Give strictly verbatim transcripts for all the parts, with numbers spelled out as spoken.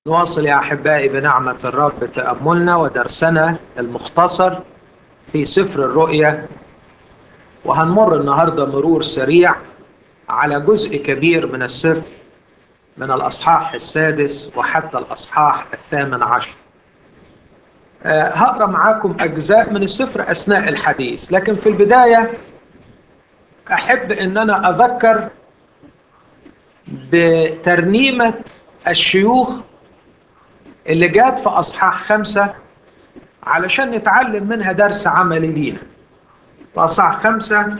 نواصل يا أحبائي بنعمة الرب تأملنا ودرسنا المختصر في سفر الرؤيا، وهنمر النهاردة مرور سريع على جزء كبير من السفر من الأصحاح السادس وحتى الأصحاح الثامن عشر. أه هقرأ معاكم أجزاء من السفر أثناء الحديث، لكن في البداية أحب أن أنا أذكر بترنيمة الشيوخ اللي جات في أصحاح خمسة علشان نتعلم منها درس عملي لينا. في أصحاح خمسة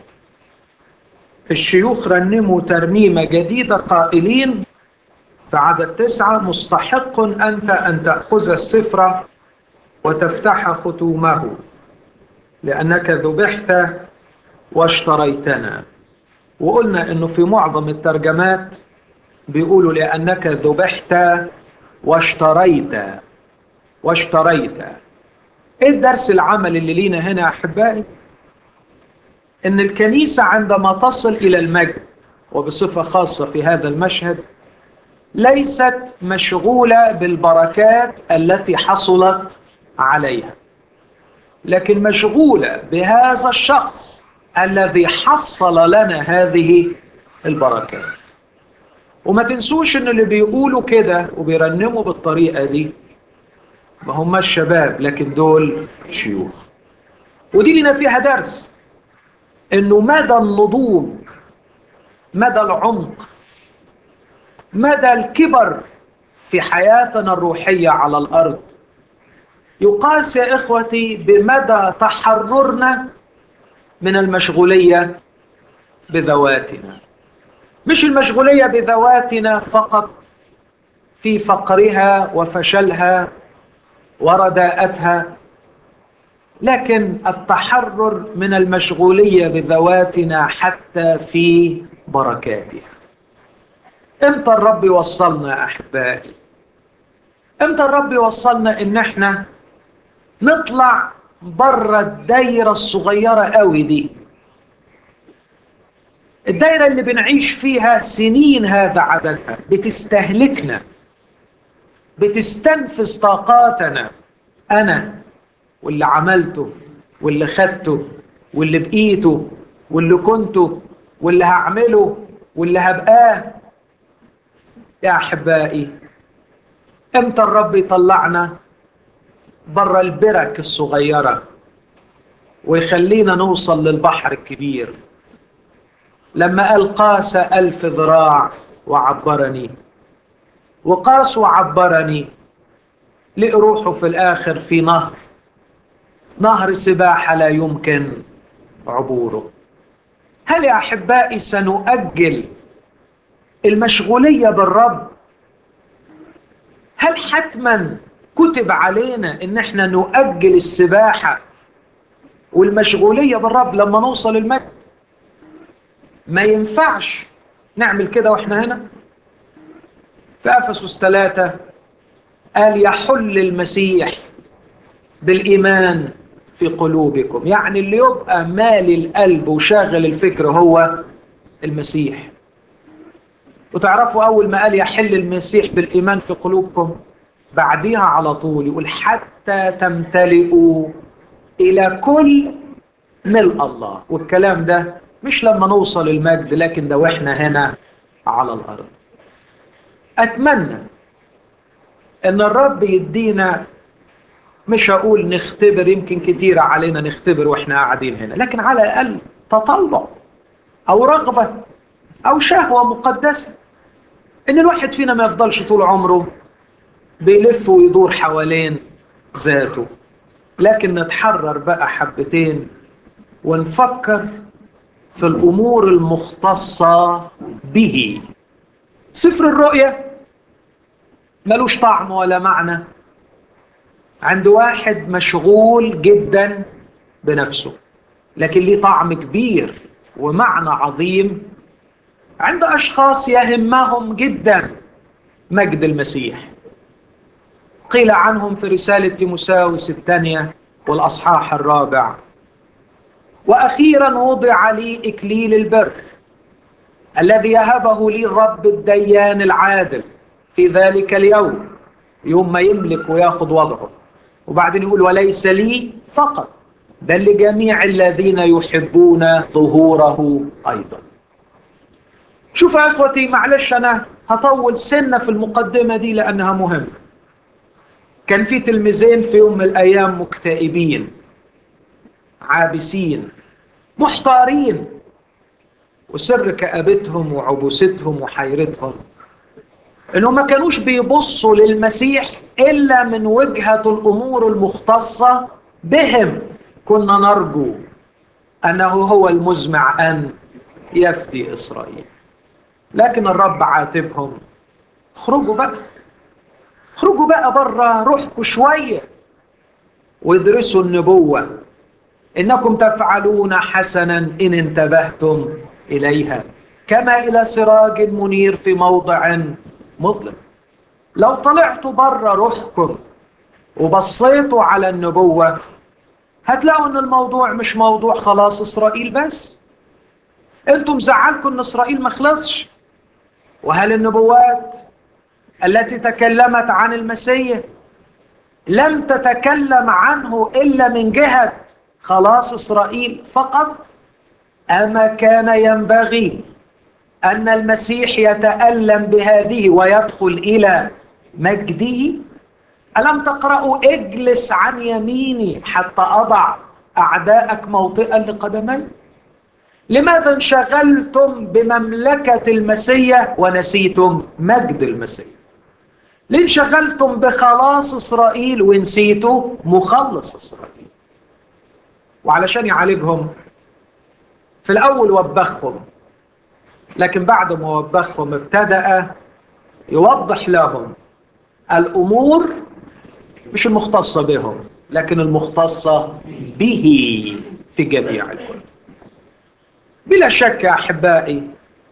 الشيوخ رنموا ترنيمة جديدة قائلين في عدد تسعة: مستحق أنت أن تأخذ السفر وتفتح ختومه لأنك ذبحت واشتريتنا. وقلنا أنه في معظم الترجمات بيقولوا لأنك ذبحت واشتريت واشتريت. ايه الدرس العملي اللي لينا هنا يا احبائي؟ ان الكنيسة عندما تصل الى المجد، وبصفة خاصة في هذا المشهد، ليست مشغولة بالبركات التي حصلت عليها، لكن مشغولة بهذا الشخص الذي حصل لنا هذه البركات. وما تنسوش ان اللي بيقولوا كده وبيرنموا بالطريقة دي ما هم الشباب، لكن دول شيوخ. ودي لنا فيها درس، انه مدى النضوج، مدى العمق، مدى الكبر في حياتنا الروحية على الارض يقاس يا اخوتي بمدى تحررنا من المشغولية بذواتنا. مش المشغولية بذواتنا فقط في فقرها وفشلها ورداءتها، لكن التحرر من المشغولية بذواتنا حتى في بركاتها. امتى الرب يوصلنا يا أحبائي؟ امتى الرب يوصلنا ان احنا نطلع بره الدايرة الصغيرة قوي دي، الدايرة اللي بنعيش فيها سنين هذا عددها، بتستهلكنا، بتستنفذ طاقاتنا، أنا واللي عملته واللي خدته واللي بقيته واللي كنته واللي هعمله واللي هبقاه. يا أحبائي، امتى الرب يطلعنا بره البرك الصغيرة ويخلينا نوصل للبحر الكبير؟ لما قال قاس ألف ذراع وعبرني، وقاس وعبرني، لقى روحه في الآخر في نهر نهر سباحة لا يمكن عبوره. هل يا أحبائي سنؤجل المشغولية بالرب؟ هل حتما كتب علينا إن احنا نؤجل السباحة والمشغولية بالرب لما نوصل المجد؟ ما ينفعش نعمل كده واحنا هنا. في أفسس ثلاثة قال يحل المسيح بالإيمان في قلوبكم، يعني اللي يبقى مالي القلب وشاغل الفكر هو المسيح. وتعرفوا أول ما قال يحل المسيح بالإيمان في قلوبكم، بعديها على طول يقول حتى تمتلئوا إلى كل ملء الله. والكلام ده مش لما نوصل المجد، لكن ده واحنا هنا على الأرض. أتمنى أن الرب يدينا، مش هقول نختبر، يمكن كتير علينا نختبر واحنا قاعدين هنا، لكن على الأقل تطلع أو رغبة أو شهوة مقدسة، إن الواحد فينا ما يفضلش طول عمره بيلف ويدور حوالين ذاته، لكن نتحرر بقى حبتين ونفكر في الأمور المختصة به. سفر الرؤيا ملوش طعم ولا معنى عند واحد مشغول جدا بنفسه، لكن ليه طعم كبير ومعنى عظيم عند أشخاص يهمهم جدا مجد المسيح. قيل عنهم في رسالة تيموثاوس الثانية والأصحاح الرابع: وأخيرا وضع لي إكليل البر الذي يهبه لي الرب الديان العادل في ذلك اليوم، يوم ما يملك وياخد وضعه. وبعدين يقول وليس لي فقط بل لجميع الذين يحبون ظهوره أيضا. شوف يا أخوتي، معلش أنا هطول سنة في المقدمة دي لأنها مهمة. كان في تلميذين في يوم من الأيام مكتئبين عابسين محتارين، وسر كآبتهم وعبوستهم وحيرتهم إنهم ما كانوش بيبصوا للمسيح إلا من وجهة الأمور المختصة بهم. كنا نرجو أنه هو المزمع أن يفدي إسرائيل، لكن الرب عاتبهم: خرجوا بقى، خرجوا بقى بره روحكم شوية وادرسوا النبوة، إنكم تفعلون حسنا إن انتبهتم إليها كما إلى سراج منير في موضع مظلم. لو طلعتوا بره روحكم وبصيتوا على النبوة هتلاقوا ان الموضوع مش موضوع خلاص إسرائيل بس. انتم زعلكم ان إسرائيل ما خلصش، وهل النبوات التي تكلمت عن المسيح لم تتكلم عنه إلا من جهة خلاص إسرائيل فقط؟ أما كان ينبغي أن المسيح يتألم بهذه ويدخل إلى مجده؟ ألم تقرأوا اجلس عن يميني حتى أضع أعداءك موطئا لقدمي؟ لماذا انشغلتم بمملكة المسيح ونسيتم مجد المسيح؟ ليه انشغلتم بخلاص إسرائيل ونسيتوا مخلص إسرائيل؟ وعلشان يعالجهم في الأول وبخهم، لكن بعد ما وبخهم ابتدأ يوضح لهم الأمور مش المختصة بهم لكن المختصة به في جميع الكل. بلا شك يا أحبائي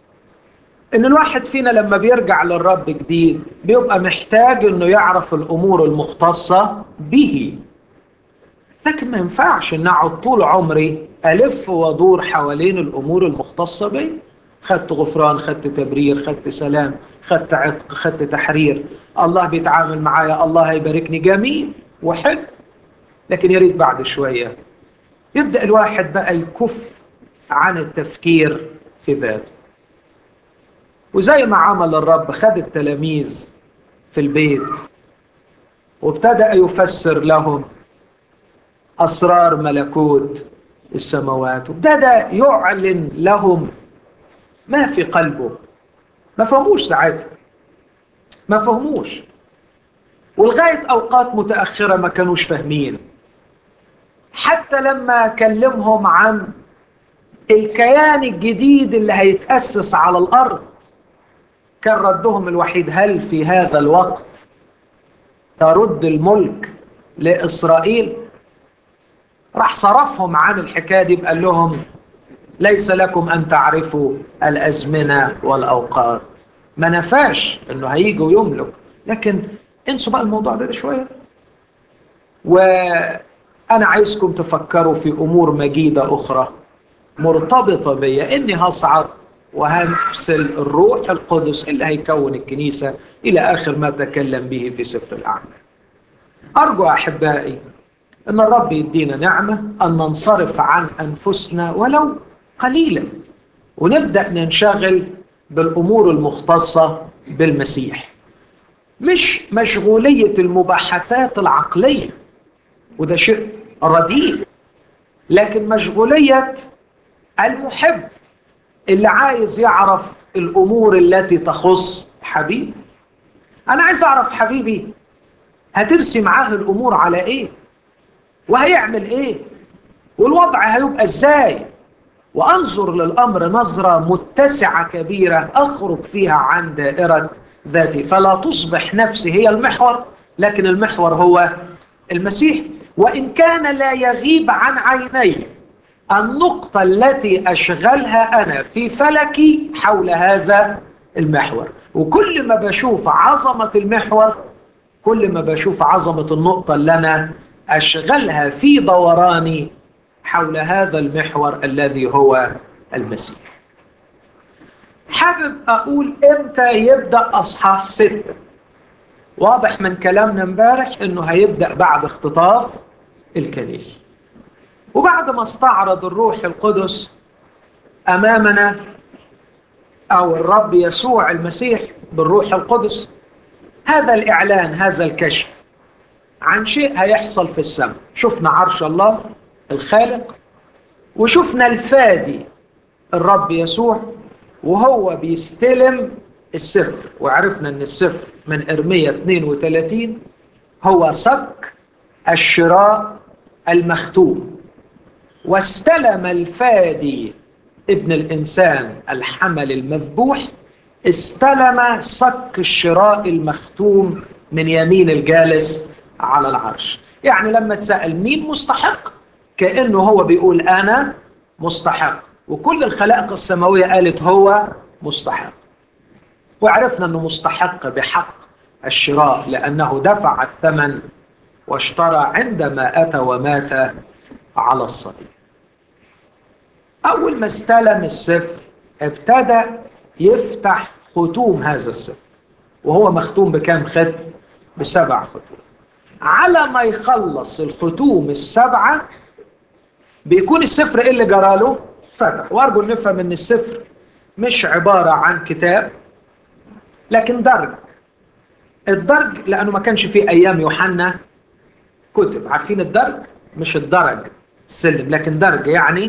إن الواحد فينا لما بيرجع للرب جديد بيبقى محتاج إنه يعرف الأمور المختصة به، لكن ما ينفعش إن أقعد طول عمري ألف وأدور حوالين الأمور المختصة بي. خدت غفران، خدت تبرير، خدت سلام، خدت عتق، خدت تحرير، الله بيتعامل معايا، الله هيباركني، جميل وحلو، لكن يريد بعد شوية يبدأ الواحد بقى يكف عن التفكير في ذاته. وزي ما عمل الرب خد التلاميذ في البيت وابتدأ يفسر لهم أسرار ملكوت السماوات، وابتدأ يعلن لهم ما في قلبه. ما فهموش ساعتها، ما فهموش، ولغاية أوقات متأخرة ما كانوش فاهمين. حتى لما كلمهم عن الكيان الجديد اللي هيتأسس على الأرض كان ردهم الوحيد: هل في هذا الوقت ترد الملك لإسرائيل؟ راح صرفهم عن الحكاية دي بقال لهم: ليس لكم أن تعرفوا الأزمنة والأوقات. ما نفاش أنه هيجي ويملك، لكن انسوا بقى الموضوع ده, ده شوية. وأنا عايزكم تفكروا في أمور مجيدة أخرى مرتبطة بي، إني هصعد وهنرسل الروح القدس اللي هيكون الكنيسة إلى آخر ما تكلم به في سفر الأعمال. أرجو أحبائي أن الرب يدينا نعمة أن ننصرف عن أنفسنا ولو قليلا ونبدأ ننشغل بالأمور المختصة بالمسيح، مش مشغولية المباحثات العقلية وده شيء رديء، لكن مشغولية المحب اللي عايز يعرف الأمور التي تخص حبيبي. أنا عايز أعرف حبيبي هترسي معاه الأمور على إيه، وهيعمل إيه، والوضع هيبقى إزاي، وأنظر للأمر نظرة متسعة كبيرة أخرج فيها عن دائرة ذاتي، فلا تصبح نفسي هي المحور لكن المحور هو المسيح. وإن كان لا يغيب عن عيني النقطة التي أشغلها أنا في فلكي حول هذا المحور، وكل ما بشوف عظمة المحور كل ما بشوف عظمة النقطة اللي أنا أشغلها في دوراني حول هذا المحور الذي هو المسيح. حابب أقول إمتى يبدأ أصحاح ستة. واضح من كلامنا امبارح انه هيبدأ بعد اختطاف الكنيسة. وبعد ما استعرض الروح القدس امامنا، او الرب يسوع المسيح بالروح القدس، هذا الاعلان، هذا الكشف عن شيء هيحصل في السماء. شفنا عرش الله الخالق، وشفنا الفادي الرب يسوع وهو بيستلم السفر، وعرفنا ان السفر من ارميا اثنين وثلاثين هو صك الشراء المختوم. واستلم الفادي ابن الانسان الحمل المذبوح، استلم صك الشراء المختوم من يمين الجالس على العرش. يعني لما تسأل مين مستحق، كأنه هو بيقول أنا مستحق، وكل الخلائق السماوية قالت هو مستحق. وعرفنا أنه مستحق بحق الشراء لأنه دفع الثمن واشترى عندما أتى ومات على الصليب. أول ما استلم السفر ابتدى يفتح ختوم هذا السفر، وهو مختوم بكام ختم؟ بسبع ختوم. على ما يخلص الختوم السبعة بيكون السفر إيه اللي جراله؟ فتح. وأرجو نفهم أن السفر مش عبارة عن كتاب لكن درج. الدرج لأنه ما كانش فيه أيام يوحنا كتب. عارفين الدرج؟ مش الدرج السلم، لكن درج يعني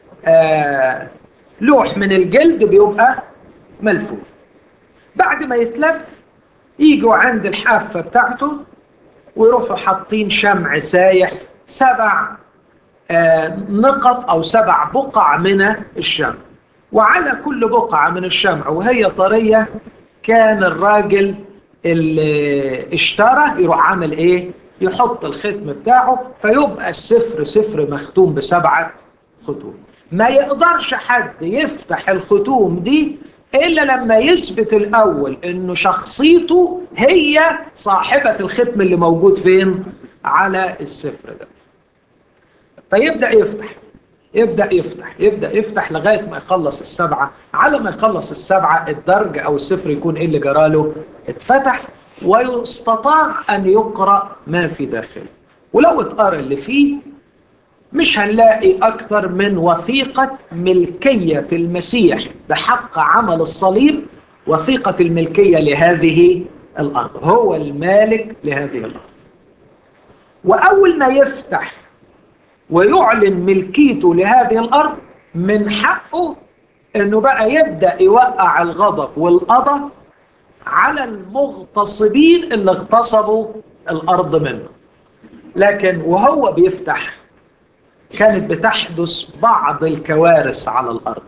آه لوح من الجلد بيبقى ملفوف. بعد ما يتلف يجوا عند الحافة بتاعته ويروحوا حاطين شمع سايح، سبع آه نقط أو سبع بقع من الشمع، وعلى كل بقعة من الشمع وهي طرية كان الراجل اللي اشترى يروح عامل ايه؟ يحط الختم بتاعه، فيبقى السفر سفر مختوم بسبعة ختوم. ما يقدرش حد يفتح الختوم دي إلا لما يثبت الأول إنه شخصيته هي صاحبة الختم اللي موجود فين؟ على السفر ده. فيبدأ يفتح يبدأ يفتح يبدأ يفتح لغاية ما يخلص السبعة. على ما يخلص السبعة الدرج أو السفر يكون إيه اللي جراله؟ اتفتح ويستطاع أن يقرأ ما في داخله. ولو اتقرأ اللي فيه مش هنلاقي أكتر من وثيقة ملكية المسيح بحق عمل الصليب، وثيقة الملكية لهذه الأرض، هو المالك لهذه الأرض. وأول ما يفتح ويعلن ملكيته لهذه الأرض من حقه أنه بقى يبدأ يوقع الغضب والقضاء على المغتصبين اللي اغتصبوا الأرض منه. لكن وهو بيفتح كانت بتحدث بعض الكوارث على الأرض،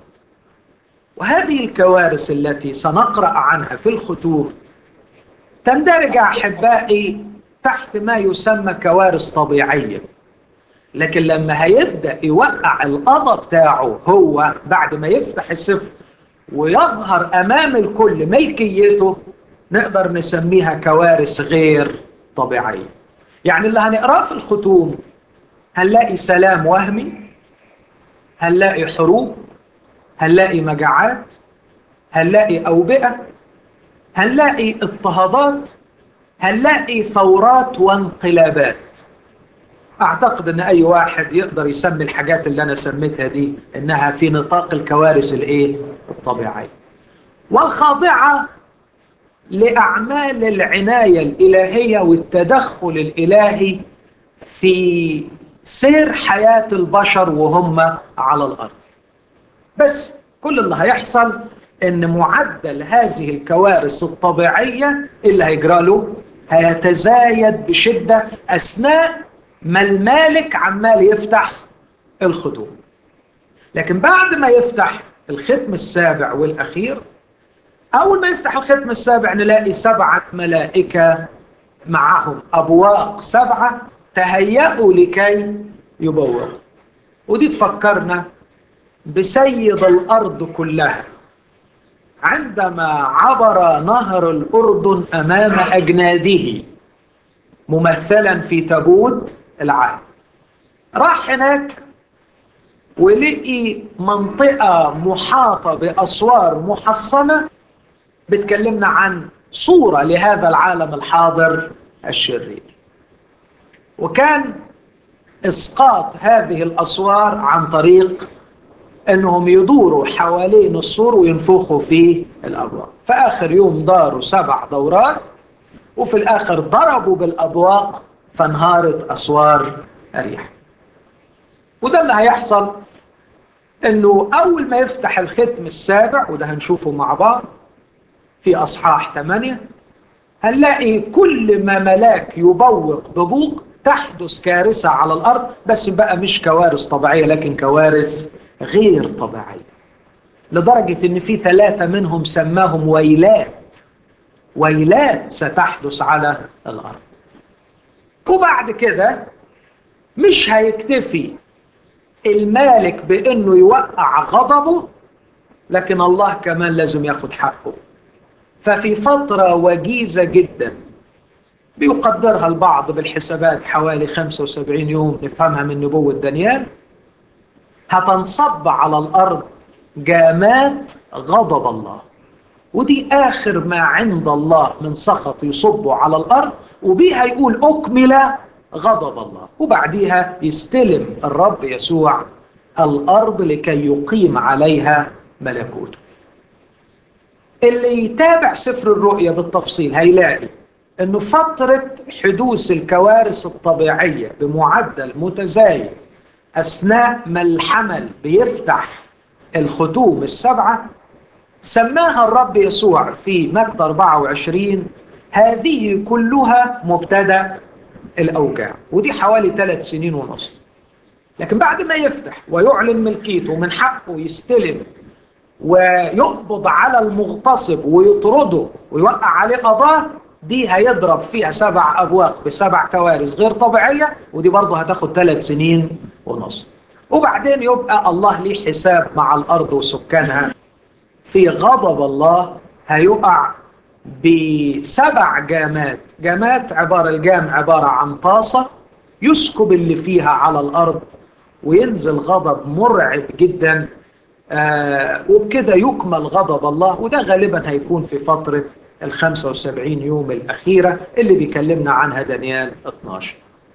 وهذه الكوارث التي سنقرأ عنها في الختوم تندرج أحبائي تحت ما يسمى كوارث طبيعية. لكن لما هيبدأ يوقع القضاء بتاعه هو بعد ما يفتح السفر ويظهر أمام الكل ملكيته، نقدر نسميها كوارث غير طبيعية. يعني اللي هنقرأه في الختوم هنلاقي سلام وهمي، هنلاقي حروب، هنلاقي مجاعات، هنلاقي أوبئة، هنلاقي اضطهادات، هنلاقي ثورات وانقلابات. أعتقد أن أي واحد يقدر يسمي الحاجات اللي أنا سميتها دي إنها في نطاق الكوارث الإيه؟ الطبيعية والخاضعة لأعمال العناية الإلهية والتدخل الإلهي في سير حياة البشر وهم على الأرض. بس كل اللي هيحصل إن معدل هذه الكوارث الطبيعية اللي هيجرى له هيتزايد بشدة أثناء ما المالك عمال يفتح الختوم. لكن بعد ما يفتح الختم السابع والأخير، أول ما يفتح الختم السابع نلاقي سبعة ملائكة معهم أبواق سبعة تهيأوا لكي يبوقوا. ودي تفكرنا بسيد الأرض كلها عندما عبر نهر الأردن أمام أجناده ممثلا في تابوت العهد. راح هناك ولقي منطقة محاطة بأسوار محصنة بتكلمنا عن صورة لهذا العالم الحاضر الشرير. وكان إسقاط هذه الأسوار عن طريق أنهم يدوروا حوالين السور وينفخوا في الأبواق. فآخر يوم داروا سبع دورات، وفي الآخر ضربوا بالأبواق فانهارت أسوار أريحا. وده اللي هيحصل، أنه أول ما يفتح الختم السابع، وده هنشوفه مع بعض في أصحاح ثمانية، هنلاقي كل ما ملاك يبوق ببوق تحدث كارثة على الأرض، بس بقى مش كوارث طبيعية لكن كوارث غير طبيعية، لدرجة ان في ثلاثة منهم سماهم ويلات. ويلات ستحدث على الأرض. وبعد كده مش هيكتفي المالك بأنه يوقع غضبه، لكن الله كمان لازم ياخد حقه. ففي فترة وجيزة جدا بيقدرها البعض بالحسابات حوالي خمسة وسبعين يوم نفهمها من نبوة دانيال، هتنصب على الأرض جامات غضب الله. ودي آخر ما عند الله من سخط يصبه على الأرض، وبيها يقول أكمل غضب الله. وبعديها يستلم الرب يسوع الأرض لكي يقيم عليها ملكوته. اللي يتابع سفر الرؤيا بالتفصيل هيلاقي أنه فترة حدوث الكوارث الطبيعية بمعدل متزايد أثناء ما الحمل بيفتح الختوم السبعة سماها الرب يسوع في متى أربعة وعشرين هذه كلها مبتدأ الأوجاع. ودي حوالي ثلاث سنين ونص. لكن بعد ما يفتح ويعلن ملكيته من حقه يستلم ويقبض على المغتصب ويطرده ويوقع عليه قضاء، دي هيضرب فيها سبع أبواق بسبع كوارث غير طبيعية، ودي برضه هتاخد ثلاث سنين ونص. وبعدين يبقى الله ليه حساب مع الأرض وسكانها. في غضب الله هيقع بسبع جامات. جامات عبارة الجام عبارة عن طاسة يسكب اللي فيها على الأرض، وينزل غضب مرعب جدا. آه وبكده يكمل غضب الله. وده غالبا هيكون في فترة ال خمسة وسبعين يوم الأخيرة اللي بيكلمنا عنها دانيال اثناشر.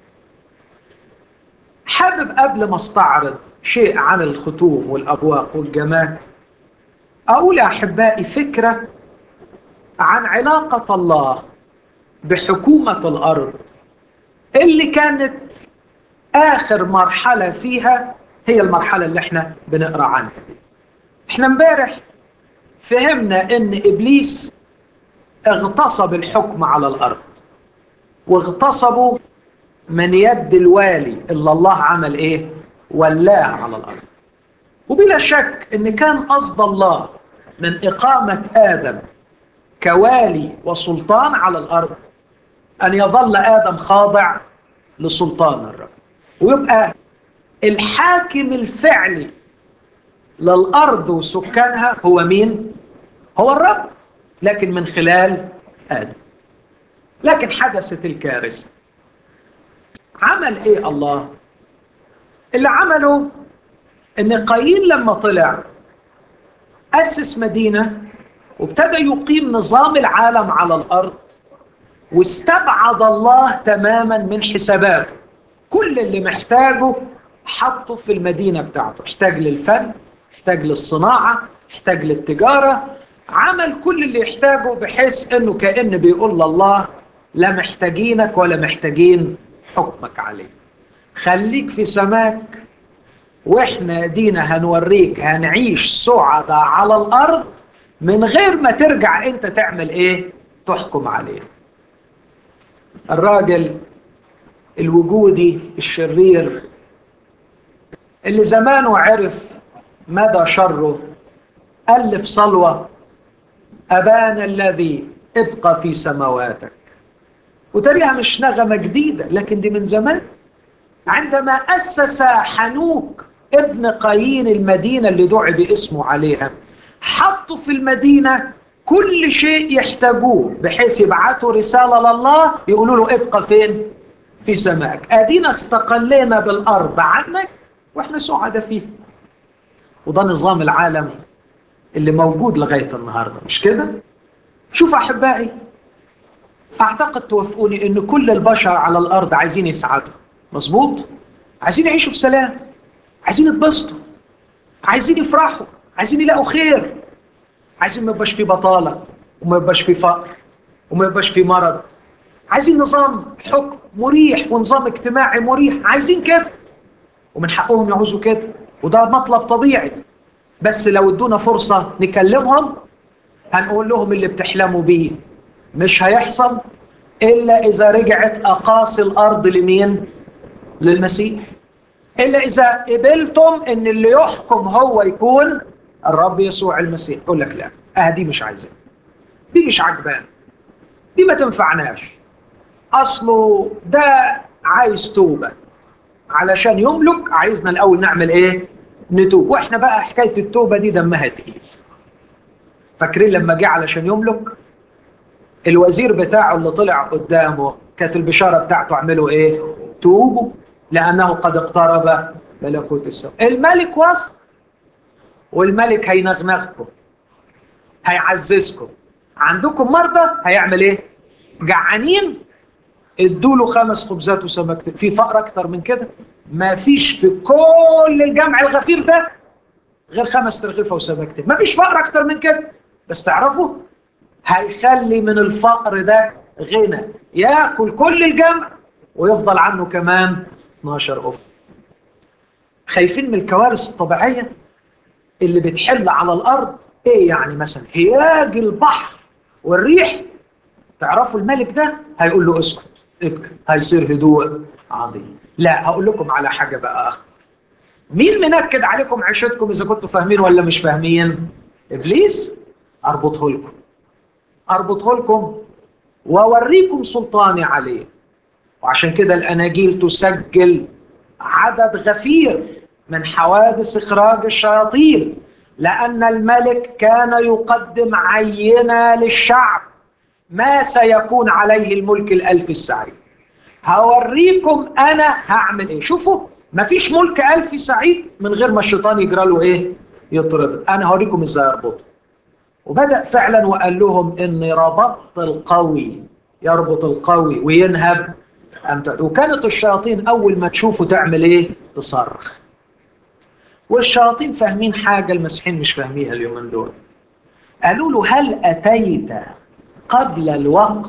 حابب قبل ما استعرض شيء عن الختوم والأبواق والجامات أقول يا أحبائي فكرة عن علاقة الله بحكومة الأرض اللي كانت آخر مرحلة فيها هي المرحلة اللي احنا بنقرأ عنها. احنا امبارح فهمنا ان إبليس اغتصب الحكم على الأرض، واغتصبوا من يد الوالي اللي الله عمل ايه؟ ولاه على الأرض. وبلا شك ان كان قصد الله من إقامة آدم كوالي وسلطان على الأرض أن يظل آدم خاضع لسلطان الرب، ويبقى الحاكم الفعلي للأرض وسكانها هو مين؟ هو الرب، لكن من خلال آدم. لكن حدثت الكارثة. عمل إيه الله؟ اللي عمله إن قايين لما طلع أسس مدينة وابتدى يقيم نظام العالم على الأرض، واستبعد الله تماما من حساباته. كل اللي محتاجه حطه في المدينة بتاعته. احتاج للفن، احتاج للصناعة، احتاج للتجارة. عمل كل اللي يحتاجه بحيث انه كأن بيقول لله لا محتاجينك ولا محتاجين حكمك عليه. خليك في سماك واحنا دينا هنوريك هنعيش سعداء على الأرض من غير ما ترجع انت تعمل ايه؟ تحكم عليه. الراجل الوجودي الشرير اللي زمانه عرف مدى شره ألف صلوة أبانا الذي ابقى في سماواتك. وتريها مش نغمة جديدة لكن دي من زمان. عندما أسس حنوك ابن قايين المدينة اللي دعي باسمه عليها، حطوا في المدينة كل شيء يحتاجوه بحيث يبعثوا رسالة لله يقولوا له ابقى فين؟ في سماك. أدينا استقلينا بالأرض عنك وإحنا سعداء فيه. وده نظام العالم اللي موجود لغاية النهاردة، مش كده؟ شوف أحبائي، اعتقد توافقوني ان كل البشر على الارض عايزين يسعدوا، مظبوط؟ عايزين يعيشوا في سلام، عايزين يتبسطوا، عايزين يفرحوا، عايزين يلاقوا خير، عايزين ما يبقاش في بطاله وما يبقاش في فقر وما يبقاش في مرض، عايزين نظام حكم مريح ونظام اجتماعي مريح، عايزين كده ومن حقهم يعوزوا كده، وده مطلب طبيعي. بس لو ادونا فرصه نكلمهم هنقول لهم اللي بتحلموا بيه مش هيحصل الا اذا رجعت اقاصي الارض لمين؟ للمسيح. الا اذا قبلتم ان اللي يحكم هو يكون الرب يسوع المسيح. يقول لك لا، اه دي مش عايزاه، دي مش عجبان، دي ما تنفعناش، اصله ده عايز توبه، علشان يملك عايزنا الاول نعمل ايه؟ نتوب. واحنا بقى حكايه التوبه دي دمها تقيل. فاكرين لما جه علشان يملك الوزير بتاعه اللي طلع قدامه كانت البشاره بتاعته اعملوا ايه؟ توبوا لانه قد اقترب ملكوت السماء. الملك وصل، والملك هينغنغكم، هيعززكم. عندكم مرضى هيعمل ايه؟ جعانين ادوا له خمس خبزات وسمكتين. في فقر اكتر من كده؟ ما فيش في كل الجمع الغفير ده غير خمس ترغيفه وسمكتين. ما فيش فقر اكتر من كده. بس تعرفوا هيخلي من الفقر ده غنى ياكل كل الجمع ويفضل عنه كمان اثناشر أف. خايفين من الكوارث الطبيعيه اللي بتحل على الارض؟ ايه يعني مثلا هياج البحر والريح؟ تعرفوا الملك ده هيقول له اسكت ابكي، هيصير هدوء عظيم. لا، هقول لكم على حاجه بقى اخر. مين منكد عليكم عيشتكم اذا كنتوا فاهمين ولا مش فاهمين؟ ابليس. اربطه لكم، اربطه لكم واوريكم سلطاني عليه. وعشان كده الاناجيل تسجل عدد غفير من حوادث اخراج الشياطين، لان الملك كان يقدم عينه للشعب ما سيكون عليه الملك الالف السعيد. هوريكم انا هعمل ايه. شوفوا، مفيش ملك الف سعيد من غير ما الشيطان يجرى له ايه؟ يطرد. انا هوريكم ازاي اربطه. وبدأ فعلا وقال لهم اني ربطت القوي يربط القوي وينهب أمثال. وكانت الشياطين اول ما تشوفه تعمل ايه؟ تصرخ. والشياطين فاهمين حاجه المسيحيين مش فاهميها اليومين دول. قالوا له هل اتيت قبل الوقت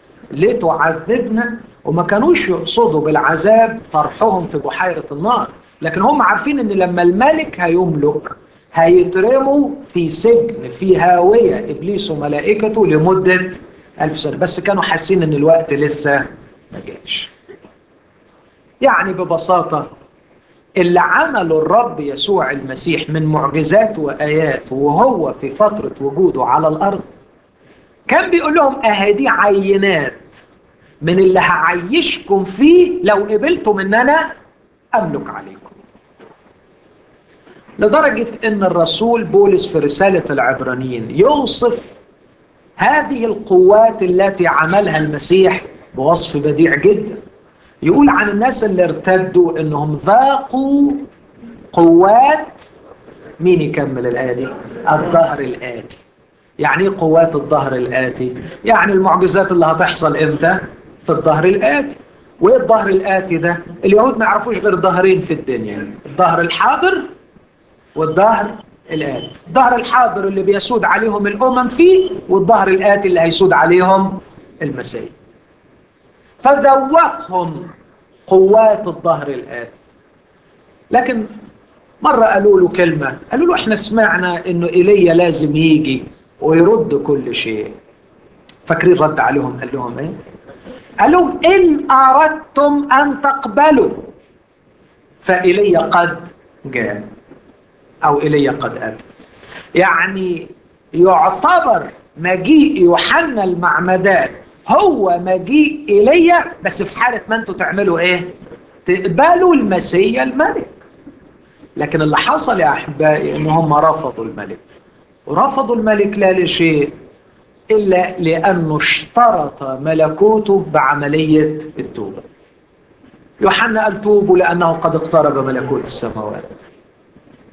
لتعذبنا؟ وما كانوش يقصدوا بالعذاب طرحهم في بحيره النار، لكن هم عارفين ان لما الملك هيملك هيترموا في سجن في هاويه ابليس وملائكته لمده ألف سنه. بس كانوا حاسين ان الوقت لسه ما جاش. يعني ببساطه اللي عمله الرب يسوع المسيح من معجزات وآيات وهو في فترة وجوده على الأرض كان بيقول لهم أهدي عينات من اللي هعيشكم فيه لو قبلتم إن أنا أملك عليكم. لدرجة إن الرسول بولس في رسالة العبرانيين يوصف هذه القوات التي عملها المسيح بوصف بديع جدا. يقول عن الناس اللي ارتدوا انهم ذاقوا قوات مين؟ يكمل الآية دي؟ الظهر الآتي. يعني ايه قوات الظهر الآتي؟ يعني المعجزات اللي هتحصل امتى؟ في الظهر الآتي. وايه الظهر الآتي ده؟ اليهود ما يعرفوش غير ظهرين في الدنيا، الظهر الحاضر والظهر الآتي. الظهر الحاضر اللي بيسود عليهم الأمم فيه، والظهر الآتي اللي هيسود عليهم المسيح. فذوقهم قوات الظهر الآتي. لكن مرة قالوا له كلمة، قالوا له احنا سمعنا انه ايليا لازم يجي ويرد كل شيء. فاكرين رد عليهم قال لهم ايه؟ قال لهم ان اردتم ان تقبلوا فايليا قد جاء، او ايليا قد اتى. يعني يعتبر مجيء يوحنا المعمدان هو مجيء ايليا، بس في حالة ما انتوا تعملوا ايه؟ تقبلوا المسيح الملك. لكن اللي حصل يا احبائي ان هم رفضوا الملك. ورفضوا الملك لا لشيء الا لانه اشترط ملكوته بعملية التوبة. يوحنا قال توبوا لانه قد اقترب ملكوت السماوات.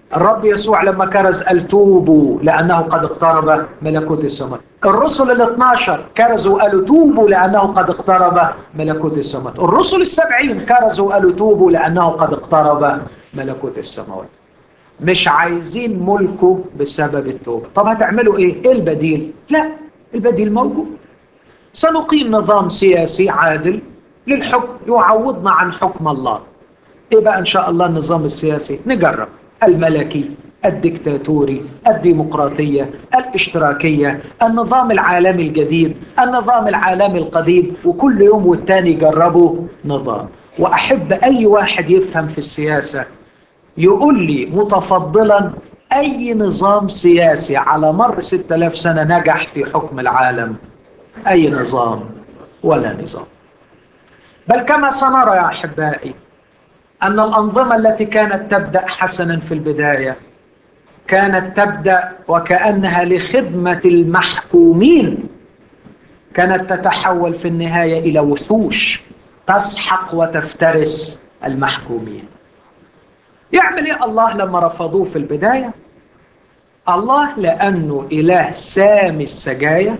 الرب يسوع لما كرز قال توبوا لأنه قد اقترب ملكوت السماء. الرسل الاثناشر كرزوا قالوا توبوا لأنه قد اقترب ملكوت السماء. الرسل السبعين كرزوا قالوا توبوا لأنه قد اقترب ملكوت السماوات. مش عايزين ملكه بسبب التوبة. طب هتعملوا ايه؟ ايه البديل؟ لا، البديل موجود. سنقيم نظام سياسي عادل للحكم يعوضنا عن حكم الله. ايه بقى ان شاء الله النظام السياسي؟ نجرب الملكي، الدكتاتوري، الديمقراطية، الاشتراكية، النظام العالمي الجديد، النظام العالمي القديم، وكل يوم والتاني جربوا نظام. وأحب أي واحد يفهم في السياسة يقول لي متفضلا أي نظام سياسي على مر ستة آلاف سنة نجح في حكم العالم؟ أي نظام؟ ولا نظام. بل كما سنرى يا أحبائي أن الأنظمة التي كانت تبدأ حسنا في البداية كانت تبدأ وكأنها لخدمة المحكومين، كانت تتحول في النهاية إلى وحوش تسحق وتفترس المحكومين. يعمل إيه الله لما رفضوه في البداية؟ الله لأنه إله سامي السجايا،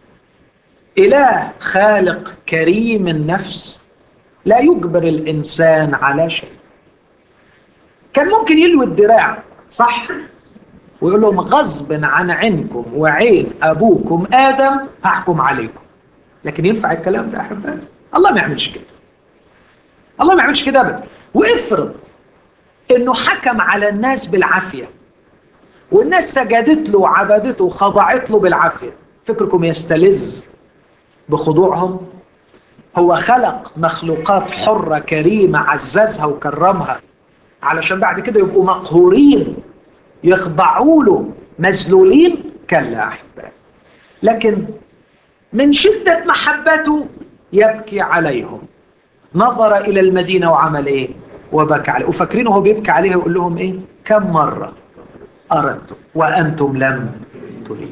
إله خالق كريم النفس، لا يجبر الإنسان على شيء. كان ممكن يلوي الدراع صح ويقول لهم غصب عن عينكم وعين أبوكم آدم هحكم عليكم، لكن ينفع الكلام ده أحبائي؟ الله ما يعملش كده. الله ما يعملش كده أبدا. وافرض إنه حكم على الناس بالعافية والناس سجدت له وعبدته وخضعت له بالعافية، فكركم يستلذ بخضوعهم؟ هو خلق مخلوقات حرة كريمة عززها وكرمها علشان بعد كده يبقوا مقهورين يخضعوا له مذلولين؟ كلا أحبائي. لكن من شدة محبته يبكي عليهم، نظر إلى المدينة وعمل إيه؟ وبكى عليه. وفاكرين هو بيبكي عليه يقول لهم إيه؟ كم مرة أردتم وأنتم لم تريدوا.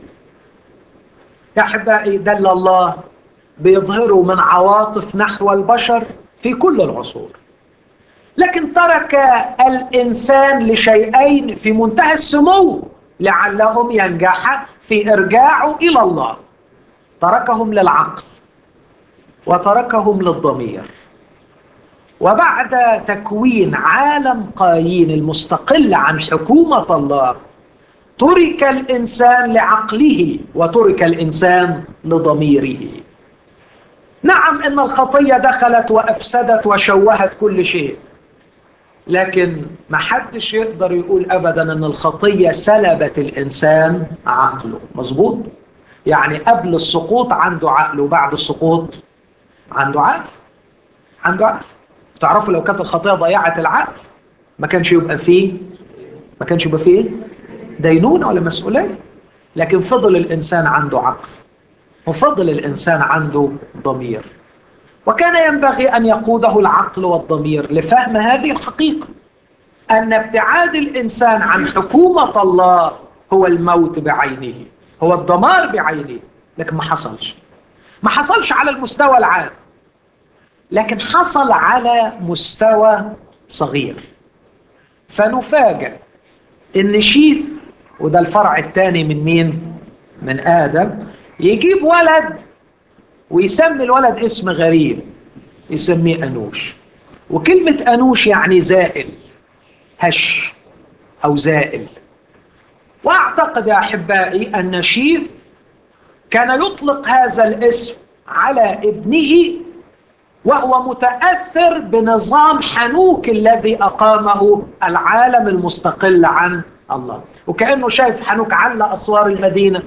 يا أحبائي دل الله بيظهروا من عواطف نحو البشر في كل العصور، لكن ترك الإنسان لشيئين في منتهى السمو لعلهم ينجح في إرجاعه إلى الله. تركهم للعقل وتركهم للضمير. وبعد تكوين عالم قايين المستقل عن حكومة الله ترك الإنسان لعقله وترك الإنسان لضميره. نعم إن الخطية دخلت وأفسدت وشوهت كل شيء، لكن ما حدش يقدر يقول أبدا أن الخطية سلبت الإنسان عقله. مظبوط؟ يعني قبل السقوط عنده عقل وبعد السقوط عنده عقل. عنده عقل. تعرفوا لو كانت الخطية ضيعت العقل ما كانش يبقى فيه ما كانش يبقى فيه دينونة ولا مسؤولية، لكن فضل الإنسان عنده عقل وفضل الإنسان عنده ضمير. وكان ينبغي أن يقوده العقل والضمير لفهم هذه الحقيقة، أن ابتعاد الإنسان عن حكومة الله هو الموت بعينه، هو الدمار بعينه. لكن ما حصلش ما حصلش على المستوى العام، لكن حصل على مستوى صغير. فنفاجأ إن شيث، وده الفرع الثاني من مين؟ من آدم، يجيب ولد ويسمي الولد اسم غريب، يسميه أنوش. وكلمة أنوش يعني زائل، هش أو زائل. وأعتقد يا أحبائي أن شيث كان يطلق هذا الاسم على ابنه وهو متأثر بنظام حنوك الذي أقامه العالم المستقل عن الله. وكأنه شايف حنوك على أسوار المدينة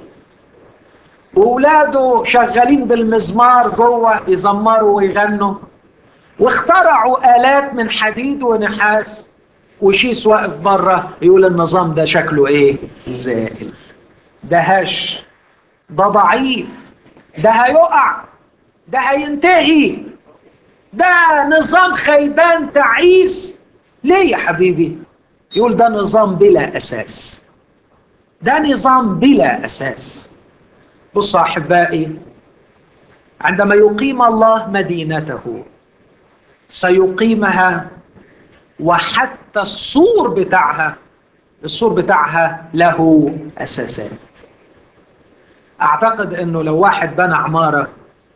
وأولاده شغالين بالمزمار جوه يزمروا ويغنوا، واخترعوا آلات من حديد ونحاس، وشيس واقف بره يقول النظام ده شكله ايه؟ زائل، ده هش، ده ضعيف، ده هيقع، ده هينتهي، ده نظام خيبان تعيس. ليه يا حبيبي؟ يقول ده نظام بلا أساس، ده نظام بلا أساس. بص أحبائي، عندما يقيم الله مدينته سيقيمها وحتى السور بتاعها السور بتاعها له أساسات. أعتقد أنه لو واحد بنى عمارة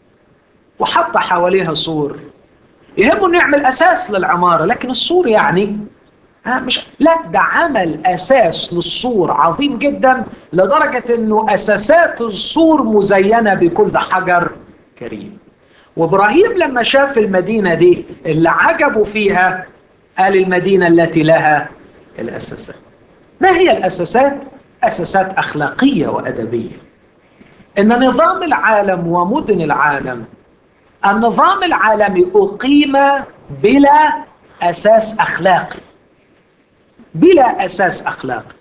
وحط حواليها سور، يهمه أنه يعمل أساس للعمارة، لكن السور يعني ها مش لا، ده عمل أساس للسور عظيم جدا، لدرجة أنه أساسات السور مزينة بكل حجر كريم. وإبراهيم لما شاف المدينة دي اللي عجبوا فيها قال المدينة التي لها الأساسات. ما هي الأساسات؟ أساسات أخلاقية وأدبية. إن نظام العالم ومدن العالم، النظام العالمي أقيم بلا أساس أخلاقي، بلا أساس أخلاقي.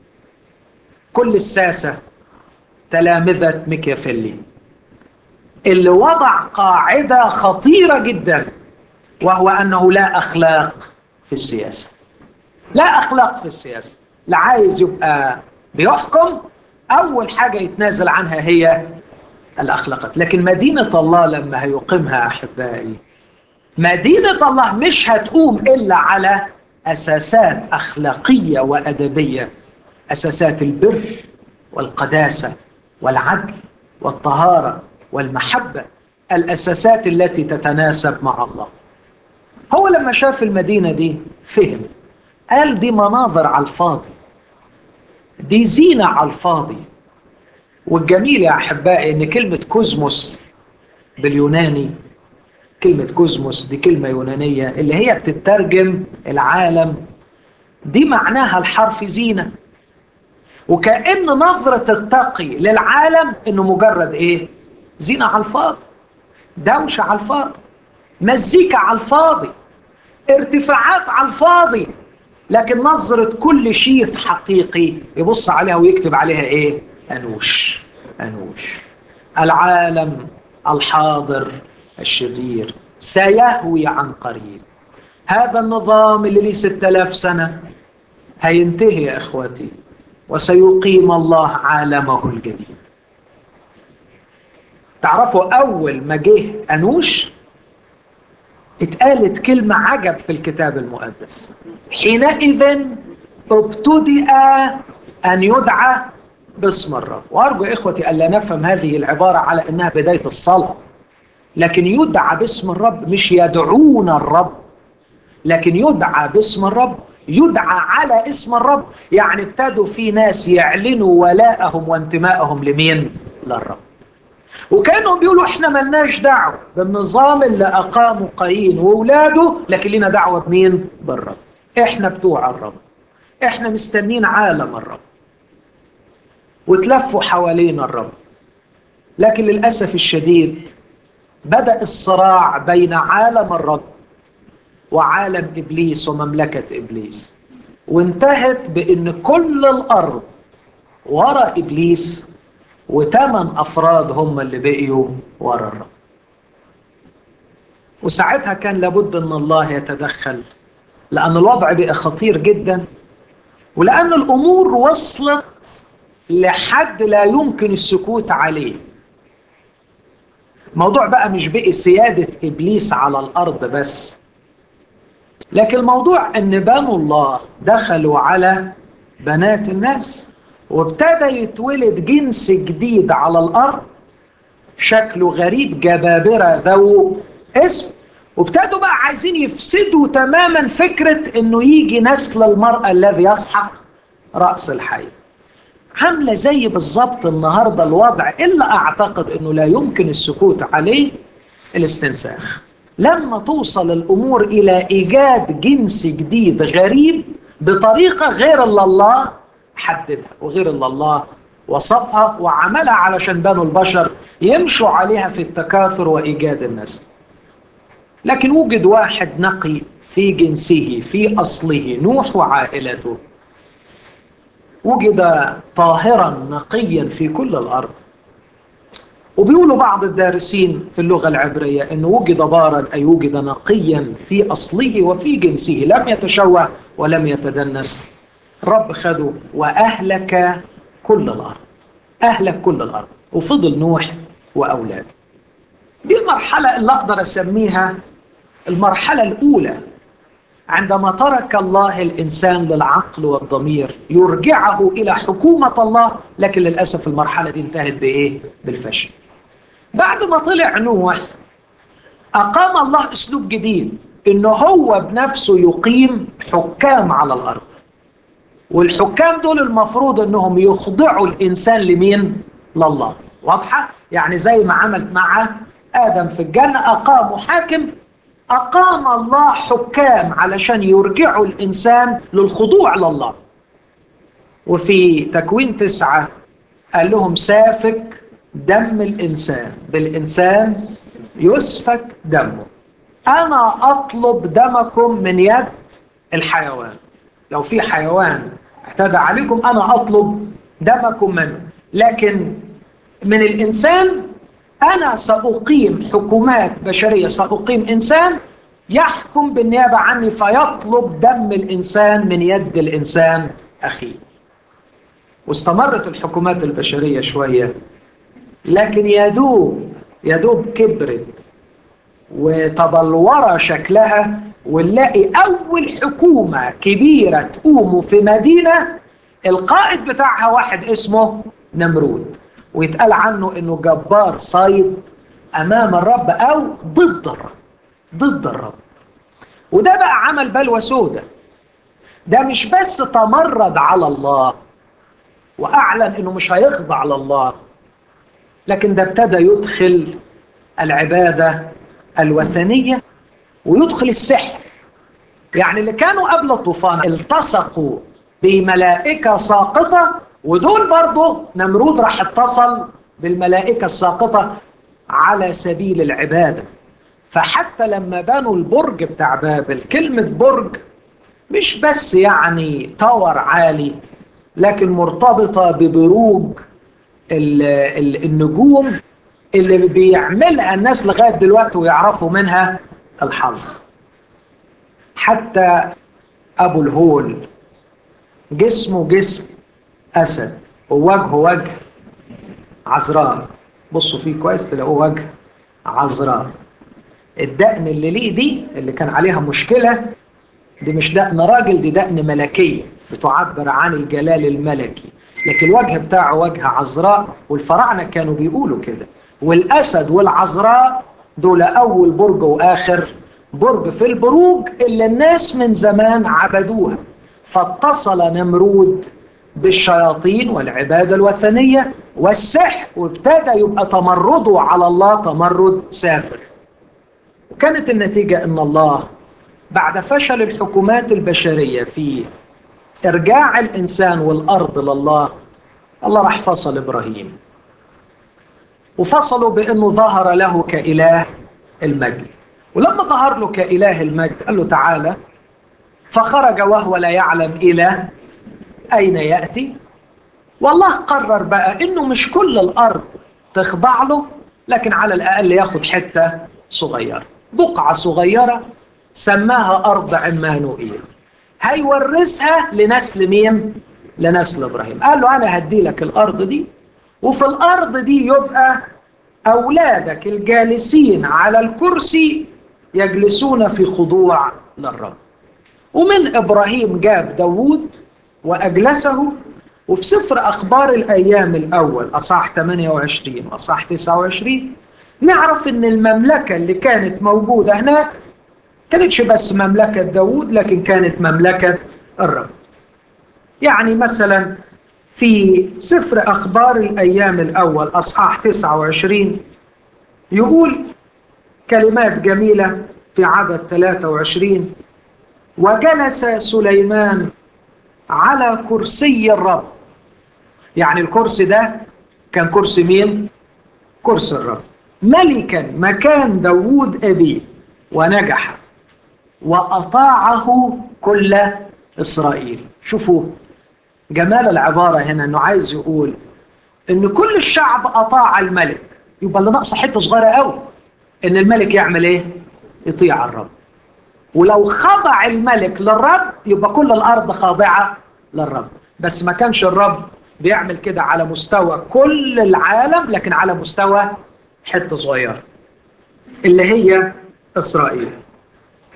كل الساسة تلامذة ميكافيلي اللي وضع قاعدة خطيرة جدا، وهو أنه لا أخلاق في السياسة. لا أخلاق في السياسة. لا عايز يبقى بيحكم، أول حاجة يتنازل عنها هي الأخلاقات. لكن مدينة الله لما هيقيمها أحبائي، مدينة الله مش هتقوم إلا على أساسات أخلاقية وأدبية، أساسات البر والقداسة والعدل والطهارة والمحبة، الأساسات التي تتناسب مع الله. هو لما شاف المدينة دي فهم، قال دي مناظر على الفاضي، دي زينة على الفاضي. والجميل يا أحبائي إن كلمة كوزموس باليوناني، كلمة كوزموس دي كلمة يونانية اللي هي بتترجم العالم، دي معناها الحرف زينة. وكأن نظرة التقي للعالم إنه مجرد إيه؟ زينة على الفاضي، دوشة على الفاضي، مزيكا على الفاضي، ارتفاعات على الفاضي. لكن نظرة كل شيء حقيقي يبص عليها ويكتب عليها إيه؟ أنوش. أنوش. العالم الحاضر الشرير سيهوي عن قريب. هذا النظام اللي ليه ستة آلاف سنة هينتهي يا إخوتي، وسيقيم الله عالمه الجديد. تعرفوا أول ما جه أنوش اتقالت كلمة عجب في الكتاب المقدس: حينئذ ابتدأ أن يدعى باسم الرب. وأرجو إخوتي ألا نفهم هذه العبارة على أنها بداية الصلاة، لكن يدعى باسم الرب مش يدعون الرب، لكن يدعى باسم الرب، يدعى على اسم الرب. يعني ابتدوا في ناس يعلنوا ولاءهم وانتمائهم لمين؟ للرب. وكانوا بيقولوا احنا ملناش دعوة بالنظام اللي أقاموا قايين وولاده، لكن لنا دعوة بمين؟ بالرب. احنا بتوع الرب، احنا مستنين عالم الرب. وتلفوا حوالين الرب. لكن للأسف الشديد بدأ الصراع بين عالم الرب وعالم إبليس ومملكة إبليس، وانتهت بأن كل الأرض وراء إبليس، وثمان أفراد هم اللي بقيوا وراء الرب. وساعتها كان لابد أن الله يتدخل، لأن الوضع بقى خطير جدا، ولأن الأمور وصلت لحد لا يمكن السكوت عليه. موضوع بقى مش بقي سيادة إبليس على الأرض بس، لكن الموضوع أن بنو الله دخلوا على بنات الناس، وابتدى يتولد جنس جديد على الأرض شكله غريب، جبابرة ذو اسم. وابتدوا بقى عايزين يفسدوا تماما فكرة أنه يجي نسل المرأة الذي يسحق رأس الحي. عاملة زي بالضبط النهاردة الوضع، إلا أعتقد أنه لا يمكن السكوت عليه، الاستنساخ. لما توصل الأمور إلى إيجاد جنس جديد غريب بطريقة غير اللي الله حددها وغير اللي الله وصفها وعملها علشان بنو البشر يمشوا عليها في التكاثر وإيجاد النسل. لكن وجد واحد نقي في جنسه في أصله، نوح وعائلته، وجد طاهرا نقيا في كل الأرض. وبيقولوا بعض الدارسين في اللغة العبرية أنه وجد بارا، أي وجد نقيا في أصله وفي جنسه، لم يتشوه ولم يتدنس. الرب خده وأهلك كل الأرض، أهلك كل الأرض، وفضل نوح وأولاده. دي المرحلة اللي أقدر أسميها المرحلة الأولى عندما ترك الله الإنسان للعقل والضمير يرجعه إلى حكومة الله، لكن للأسف المرحلة دي انتهت بإيه؟ بالفشل. بعد ما طلع نوح أقام الله أسلوب جديد، إنه هو بنفسه يقيم حكام على الأرض، والحكام دول المفروض إنهم يخضعوا الإنسان لمين؟ لله. واضحة؟ يعني زي ما عملت مع آدم في الجنة أقاموا حاكم، أقام الله حكام علشان يرجعوا الإنسان للخضوع لله. وفي تكوين تسعة قال لهم سافك دم الإنسان بالإنسان يسفك دمه، أنا أطلب دمكم من يد الحيوان. لو في حيوان اعتدى عليكم أنا أطلب دمكم منه، لكن من الإنسان أنا سأقيم حكومات بشرية، سأقيم إنسان يحكم بالنيابة عني فيطلب دم الإنسان من يد الإنسان أخيه. واستمرت الحكومات البشرية شوية، لكن يدوب يدوب كبرت وتبلور شكلها، ونلاقي أول حكومة كبيرة تقوم في مدينة القائد بتاعها واحد اسمه نمرود، ويتقال عنه إنه جبار صيد أمام الرب أو ضد الرب ضد الرب. وده بقى عمل بلوى سودة. ده مش بس تمرد على الله وأعلن إنه مش هيخضع لله، لكن ده ابتدى يدخل العبادة الوثنية ويدخل السحر. يعني اللي كانوا قبل الطوفان التصقوا بملائكة ساقطة، ودول برضو نمرود راح اتصل بالملائكة الساقطة على سبيل العبادة. فحتى لما بنوا البرج بتاع بابل، كلمة برج مش بس يعني تاور عالي، لكن مرتبطة ببروج النجوم اللي بيعملها الناس لغاية دلوقتي ويعرفوا منها الحظ. حتى أبو الهول جسمه جسم أسد ووجهه وجه عذراء. بصوا فيه كويس تلاقوه وجه عذراء. الدقن اللي ليه دي اللي كان عليها مشكلة، دي مش دقن راجل، دي دقن ملكية بتعبر عن الجلال الملكي، لكن الوجه بتاعه وجه عذراء، والفراعنة كانوا بيقولوا كده. والأسد والعذراء دول أول برج وآخر برج في البروج اللي الناس من زمان عبدوها. فاتصل نمرود بالشياطين والعبادة الوثنية والسحر، وابتدى يبقى تمرده على الله تمرد سافر. وكانت النتيجة أن الله بعد فشل الحكومات البشرية في إرجاع الإنسان والأرض لله، الله راح فصل إبراهيم، وفصله بأنه ظهر له كإله المجد. ولما ظهر له كإله المجد قال له تعالى، فخرج وهو لا يعلم إلى أين يأتي. والله قرر بقى أنه مش كل الأرض تخضع له، لكن على الأقل ياخد حتة صغيرة، بقعة صغيرة سماها أرض عمانوئيل، هيورثها لنسل مين؟ لنسل إبراهيم. قال له أنا هدي لك الأرض دي، وفي الأرض دي يبقى أولادك الجالسين على الكرسي يجلسون في خضوع للرب. ومن إبراهيم جاب داود وأجلسه. وفي سفر أخبار الأيام الأول أصحاح ثمانية وعشرين أصحاح تسعة وعشرين نعرف أن المملكة اللي كانت موجودة هناك كانتش بس مملكة داود، لكن كانت مملكة الرب. يعني مثلا في سفر أخبار الأيام الأول أصحاح تسعة وعشرين يقول كلمات جميلة في عدد ثلاثة وعشرين: وجلس سليمان على كرسي الرب. يعني الكرسي ده كان كرسي مين؟ كرسي الرب، ملكا مكان داود أبيه، ونجح وأطاعه كل إسرائيل. شوفوا جمال العبارة هنا، أنه عايز يقول أن كل الشعب أطاع الملك، يبقى اللي ناقصه حتة صغيرة قوي أن الملك يعمل إيه؟ يطيع الرب. ولو خضع الملك للرب يبقى كل الأرض خاضعة للرب. بس ما كانش الرب بيعمل كده على مستوى كل العالم، لكن على مستوى حتة صغيرة اللي هي إسرائيل.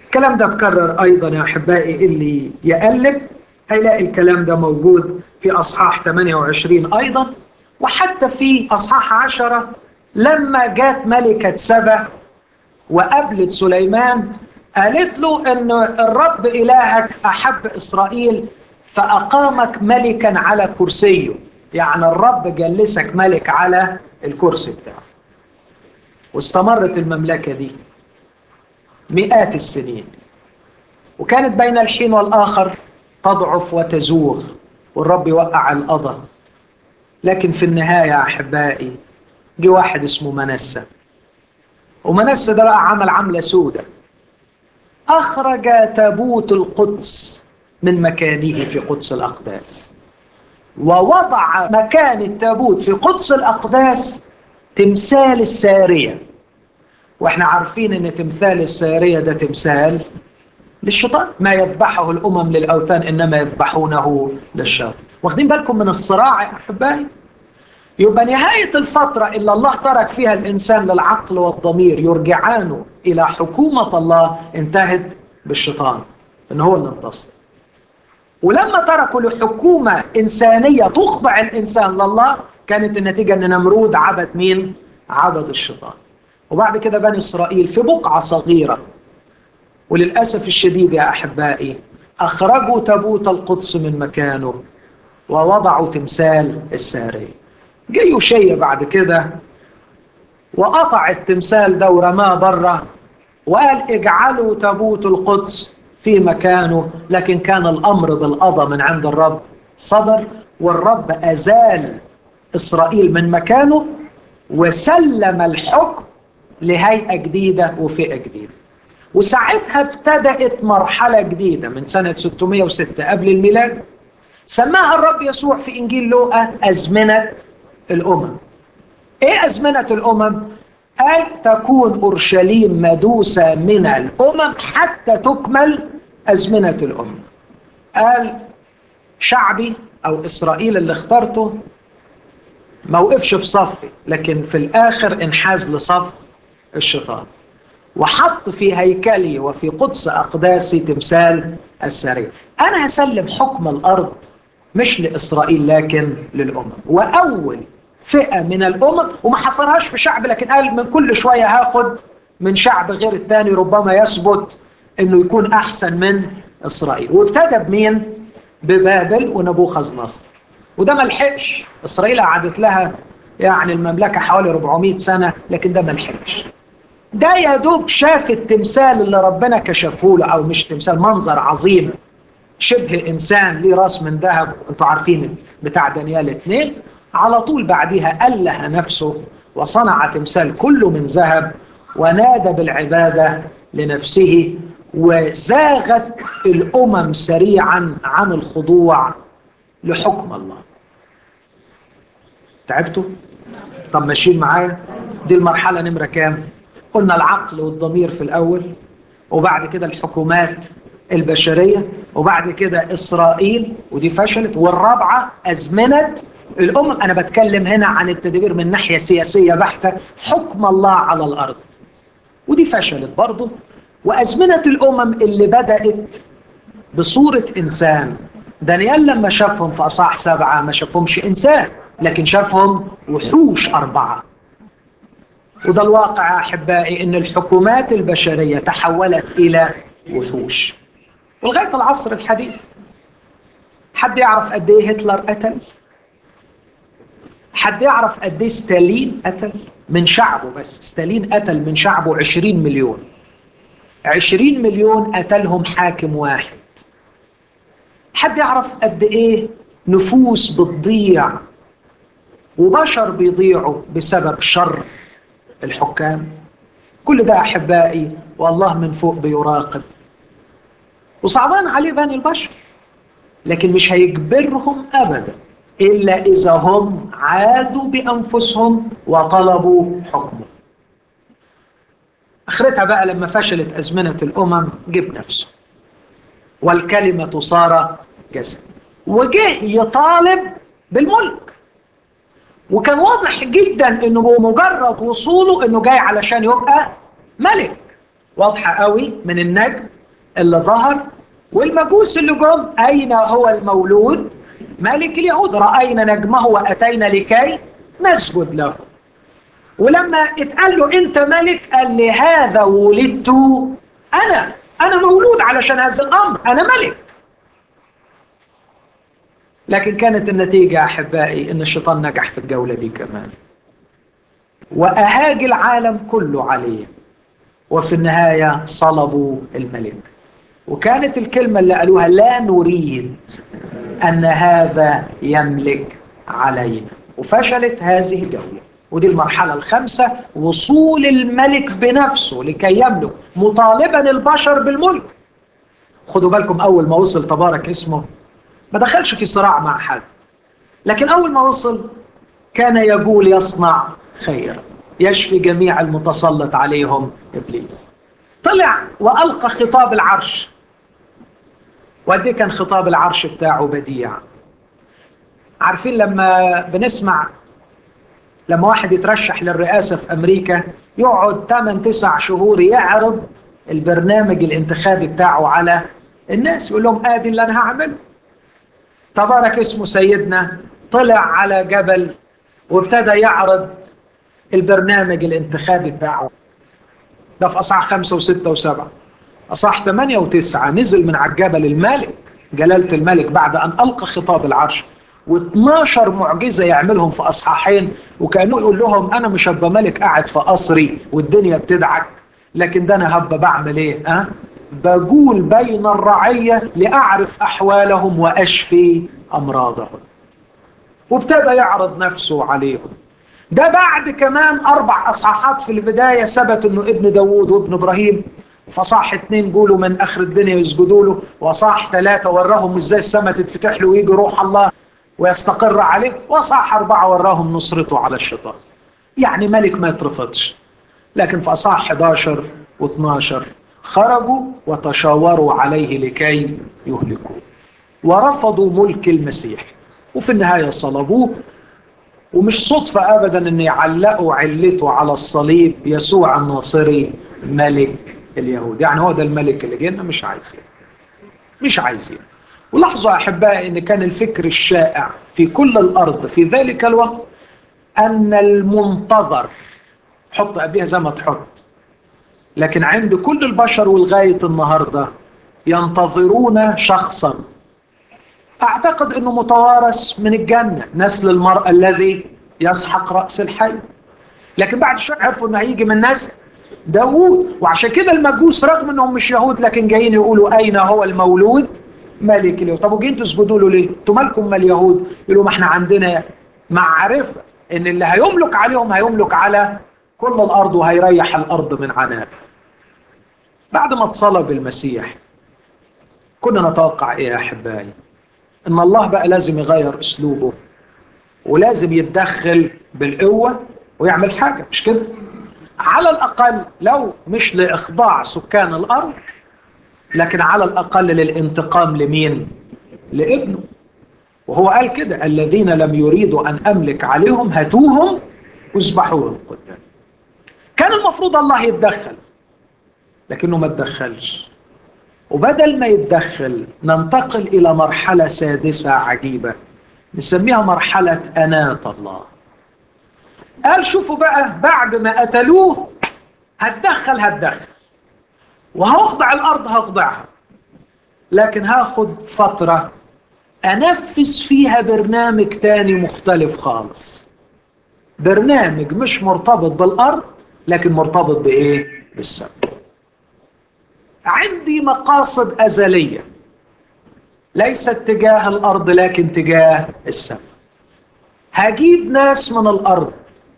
الكلام ده اتكرر أيضا يا أحبائي، اللي يقلب هيلاقي الكلام ده موجود في أصحاح ثمانية وعشرين أيضا، وحتى في أصحاح عشرة لما جات ملكة سبا وقابلت سليمان قالت له أن الرب إلهك أحب إسرائيل فأقامك ملكا على كرسيه، يعني الرب جلسك ملك على الكرسي بتاعه. واستمرت المملكة دي مئات السنين، وكانت بين الحين والآخر تضعف وتزوغ والرب يوقع القضاء. لكن في النهاية يا أحبائي جه واحد اسمه منسى، ومنسى ده بقى عمل عملة سودة، أخرج تابوت القدس من مكانه في قدس الأقداس، ووضع مكان التابوت في قدس الأقداس تمثال السارية. واحنا عارفين ان تمثال السارية ده تمثال للشيطان، ما يذبحه الأمم للأوثان إنما يذبحونه للشيطان. واخدين بالكم من الصراع يا أحبائي؟ يبقى نهاية الفترة اللي الله ترك فيها الإنسان للعقل والضمير يرجعانه إلى حكومة الله انتهت بالشيطان، إن هو اللي انتصر. ولما تركوا لحكومة إنسانية تخضع الإنسان لله كانت النتيجة أن نمرود عبد مين؟ عبد الشيطان. وبعد كده بني إسرائيل في بقعة صغيرة، وللأسف الشديد يا أحبائي أخرجوا تابوت القدس من مكانه ووضعوا تمثال السارية. جه يوشيا بعد كده وقطع التمثال ده ورماه بره وقال اجعلوا تابوت القدس في مكانه، لكن كان الأمر بالقضاء من عند الرب صدر، والرب أزال إسرائيل من مكانه وسلم الحكم لهيئة جديدة وفئة جديدة. وساعتها ابتدأت مرحلة جديدة من سنة ستمائة وستة قبل الميلاد، سماها الرب يسوع في إنجيل لوقا أزمنة الأمم. إيه أزمنة الأمم؟ قال تكون أورشليم مدوسة من الأمم حتى تكمل أزمنة الأمم. قال شعبي أو إسرائيل اللي اخترته ما وقفش في صفي، لكن في الآخر انحاز لصف الشيطان، وحط في هيكلي وفي قدس أقداسي تمثال السارية. أنا هسلم حكم الأرض مش لإسرائيل لكن للأمم، وأول فئة من الأمم، وما حصرهاش في شعب، لكن قال من كل شوية هاخد من شعب غير الثاني ربما يثبت أنه يكون أحسن من إسرائيل. وابتدى بمين؟ ببابل ونبوخذ نصر. وده ما لحقش، إسرائيل قعدت لها يعني المملكة حوالي أربعمائة سنة، لكن ده ما لحقش. ده يا دوب شاف التمثال اللي ربنا كشفه له، او مش تمثال، منظر عظيم شبه انسان ليه راس من ذهب، انتوا عارفين بتاع دانيال اثنين. على طول بعديها أله نفسه وصنع تمثال كله من ذهب ونادى بالعبادة لنفسه، وزاغت الأمم سريعا عن الخضوع لحكم الله. تعبتوا؟ طب ماشيين معايا؟ دي المرحلة نمرة كام؟ قلنا العقل والضمير في الأول، وبعد كده الحكومات البشرية، وبعد كده إسرائيل ودي فشلت، والرابعة أزمنة الأمم. أنا بتكلم هنا عن التدبير من ناحية سياسية بحتة، حكم الله على الأرض، ودي فشلت برضه. وأزمنة الأمم اللي بدأت بصورة إنسان، دانيال لما شافهم في أصحاح سبعة ما شافهمش إنسان، لكن شافهم وحوش أربعة. وده الواقع يا أحبائي، إن الحكومات البشرية تحولت إلى وحوش، ولغاية العصر الحديث. حد يعرف قد إيه هتلر قتل؟ حد يعرف قد إيه ستالين قتل من شعبه؟ بس ستالين قتل من شعبه عشرين مليون. عشرين مليون قتلهم حاكم واحد. حد يعرف قد إيه نفوس بتضيع وبشر بيضيعوا بسبب شر الحكام؟ كل ده أحبائي والله من فوق بيراقب، وصعبان عليه بني البشر، لكن مش هيجبرهم أبدا إلا إذا هم عادوا بأنفسهم وطلبوا حكمه. آخرتها بقى لما فشلت أزمنة الأمم جيب نفسه، والكلمة صار جسد، وجه يطالب بالملك. وكان واضح جدا انه بمجرد وصوله انه جاي علشان يبقى ملك، واضحه قوي من النجم اللي ظهر، والمجوس اللي جم أين هو المولود؟ ملك اليهود. رأينا نجمه وأتينا لكي نسجد له. ولما اتقال له أنت ملك، قال لي هذا ولدت أنا، أنا مولود علشان هذا الأمر، أنا ملك. لكن كانت النتيجة أحبائي إن الشيطان نجح في الجولة دي كمان، وأهاج العالم كله عليه، وفي النهاية صلبوا الملك. وكانت الكلمة اللي قالوها لا نريد أن هذا يملك علينا. وفشلت هذه الجولة، ودي المرحلة الخامسة، وصول الملك بنفسه لكي يملك، مطالبا البشر بالملك. خدوا بالكم، أول ما وصل تبارك اسمه ما دخلش في صراع مع حد، لكن أول ما وصل كان يقول يصنع خيرا، يشفي جميع المتسلط عليهم إبليس. طلع وألقى خطاب العرش، وقد كان خطاب العرش بتاعه بديع. عارفين لما بنسمع لما واحد يترشح للرئاسة في أمريكا يقعد ثمانية تسعة شهور يعرض البرنامج الانتخابي بتاعه على الناس، يقول لهم آدي اللي أنا هعمله. تبارك اسمه سيدنا طلع على جبل وابتدى يعرض البرنامج الانتخابي بتاعه. ده في أصحاح خمسة وستة وسبعة. أصحاح ثمانية وتسعة نزل من على الجبل الملك، جلالة الملك، بعد أن ألقى خطاب العرش، واثناشر معجزة يعملهم في أصحاحين، وكأنه يقول لهم أنا مش هبقى ملك قاعد في قصري والدنيا بتدعك، لكن ده أنا هبقى بعمل إيه؟ أه؟ بقول بين الرعية لأعرف أحوالهم وأشفي أمراضهم. وابتدى يعرض نفسه عليهم. ده بعد كمان أربع أصحاحات في البداية ثبت أنه ابن داوود وابن إبراهيم. فصاح اتنين قولوا من آخر الدنيا يسجدوا له، وصاح ثلاثة وراهم إزاي السماء تتفتح له ويجي روح الله ويستقر عليه، وصاح أربعة وراهم نصرته على الشيطان. يعني ملك ما يترفضش. لكن في أصحاح حداشر واثناشر خرجوا وتشاوروا عليه لكي يهلكوه، ورفضوا ملك المسيح، وفي النهاية صلبوه. ومش صدفة أبدا أن يعلقوا علته على الصليب يسوع الناصري ملك اليهود. يعني هو ده الملك اللي جينا مش عايزين مش عايزين ولاحظوا أحبائي أن كان الفكر الشائع في كل الأرض في ذلك الوقت أن المنتظر، حط قبلها زي ما تحط، لكن عند كل البشر ولغاية النهاردة ينتظرون شخصا أعتقد أنه متوارث من الجنة، نسل المرأة الذي يسحق رأس الحي. لكن بعد شوية عرفوا أنه هيجي من نسل داوود. وعشان كده المجوس رغم أنهم مش يهود لكن جايين يقولوا أين هو المولود ملك اليهود. طب وجايين تسجدوا له ليه؟ انتوا مالكم ما اليهود؟ يقولوا ما احنا عندنا معرفة أن اللي هيملك عليهم هيملك على كل الأرض وهيريح الأرض من عناء. بعد ما اتصلب المسيح كنا نتوقع إيه يا أحبائي؟ إن الله بقى لازم يغير أسلوبه ولازم يتدخل بالقوة ويعمل حاجة، مش كده؟ على الأقل لو مش لإخضاع سكان الأرض، لكن على الأقل للانتقام لمين؟ لابنه. وهو قال كده الذين لم يريدوا أن أملك عليهم هاتوهم واذبحوهم قدامي. كان المفروض الله يتدخل لكنه ما تدخلش. وبدل ما يتدخل ننتقل إلى مرحلة سادسة عجيبة نسميها مرحلة أناة الله. قال شوفوا بقى بعد ما قتلوه هتدخل هتدخل وهخضع الأرض هخضعها، لكن هاخد فترة أنفذ فيها برنامج تاني مختلف خالص. برنامج مش مرتبط بالأرض لكن مرتبط بإيه؟ بالسماء. عندي مقاصد أزلية ليست تجاه الأرض لكن تجاه السماء. هجيب ناس من الأرض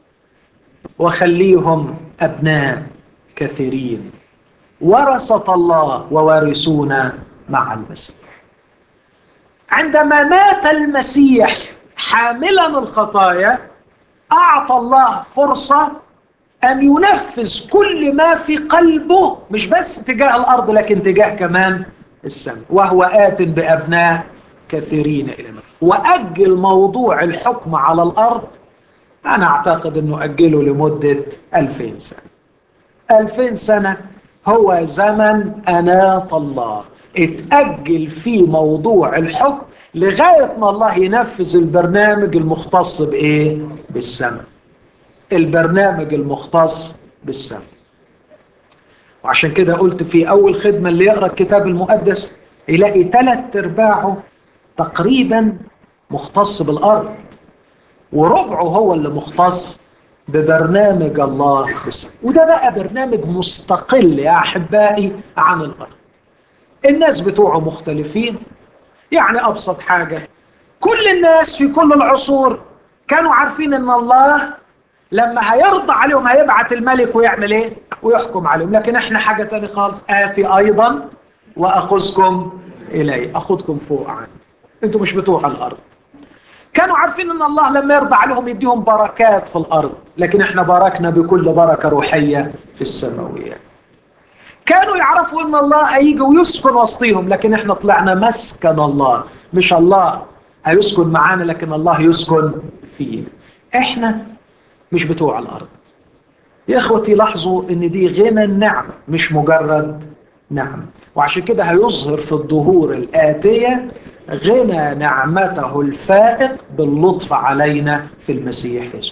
وخليهم أبناء كثيرين ورثة الله ووارثون مع المسيح. عندما مات المسيح حاملا الخطايا أعطى الله فرصة أن ينفذ كل ما في قلبه مش بس تجاه الأرض لكن تجاه كمان السماء، وهو آت بأبناء كثيرين إلى المسيح. وأجل موضوع الحكم على الأرض أنا أعتقد أنه أجله لمدة ألفين سنة. ألفين سنة هو زمن أناة الله، اتأجل في موضوع الحكم لغاية ما الله ينفذ البرنامج المختص بإيه؟ بالسماء. البرنامج المختص بالسماء. وعشان كده قلت في أول خدمة اللي يقرأ الكتاب المقدس يلاقي ثلاث ارباعه تقريبا مختص بالأرض، وربعه هو اللي مختص ببرنامج الله بالسماء. وده بقى برنامج مستقل يا أحبائي عن الأرض. الناس بتوعه مختلفين. يعني أبسط حاجة، كل الناس في كل العصور كانوا عارفين أن الله لما هيرضى عليهم هيبعت الملك ويعمل إيه؟ ويحكم عليهم. لكن إحنا حاجة تاني خالص، آتي أيضا وأخذكم إلي، أخذكم فوق عندي، أنتوا مش بتوع الأرض. كانوا عارفين أن الله لما يرضى عليهم يديهم بركات في الأرض، لكن إحنا باركنا بكل بركة روحية في السماويات. كانوا يعرفوا أن الله هيجي ويسكن وسطيهم، لكن إحنا طلعنا مسكن الله، مش الله هيسكن معانا لكن الله يسكن فينا. إحنا مش بتوع الأرض. يا إخوتي لاحظوا أن دي غنى النعمة مش مجرد نعمة. وعشان كده هيظهر في الظهور الآتية غنى نعمته الفائق باللطف علينا في المسيح يسوع.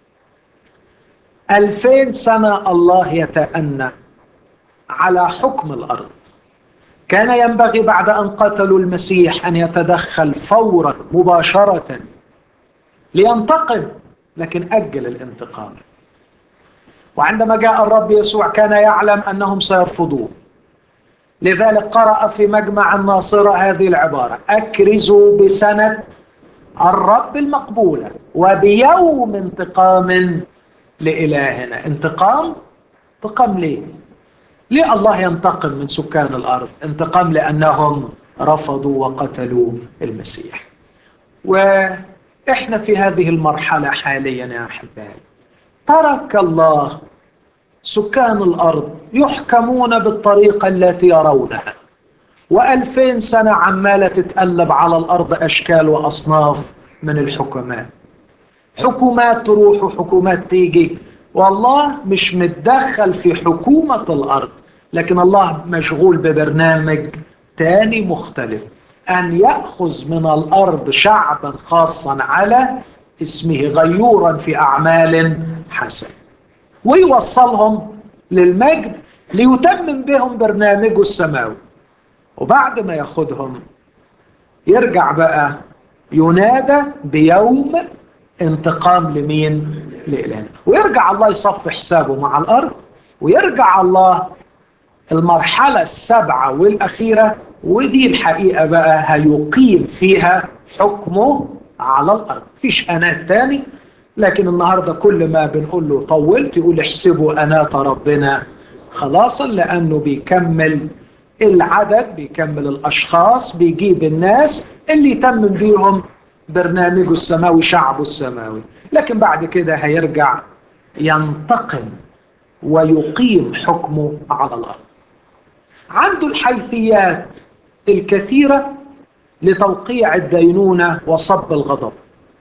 ألفين سنة الله يتأنى على حكم الأرض. كان ينبغي بعد أن قتلوا المسيح أن يتدخل فورا مباشرة لينتقم، لكن أجل الانتقام. وعندما جاء الرب يسوع كان يعلم أنهم سيرفضوه، لذلك قرأ في مجمع الناصرة هذه العبارة: أكرزوا بسنة الرب المقبولة وبيوم انتقام لإلهنا. انتقام؟ انتقام ليه؟ ليه الله ينتقم من سكان الأرض؟ انتقام لأنهم رفضوا وقتلوا المسيح. وإحنا في هذه المرحلة حاليا يا أحبائي، ترك الله سكان الأرض يحكمون بالطريقة التي يرونها، وألفين سنة عمالة تتقلب على الأرض أشكال وأصناف من الحكماء. حكومات تروح وحكومات تيجي، والله مش متدخل في حكومة الأرض، لكن الله مشغول ببرنامج تاني مختلف، أن يأخذ من الأرض شعبا خاصا على اسمه غيورا في أعمال حسنة، ويوصلهم للمجد ليتمم بهم برنامجه السماوي. وبعد ما ياخدهم يرجع بقى ينادى بيوم انتقام لمين؟ لإلهنا. ويرجع الله يصفي حسابه مع الأرض، ويرجع الله المرحلة السبعة والأخيرة، ودي الحقيقة بقى هيقيم فيها حكمه على الأرض. فيش أنات تاني، لكن النهاردة كل ما بنقول له طولت يقول احسبوا أنات ربنا خلاصا، لأنه بيكمل العدد، بيكمل الأشخاص، بيجيب الناس اللي يتمم بيهم برنامجه السماوي، شعبه السماوي. لكن بعد كده هيرجع ينتقم ويقيم حكمه على الأرض. عنده الحيثيات الكثيرة لتوقيع الدينونة وصب الغضب،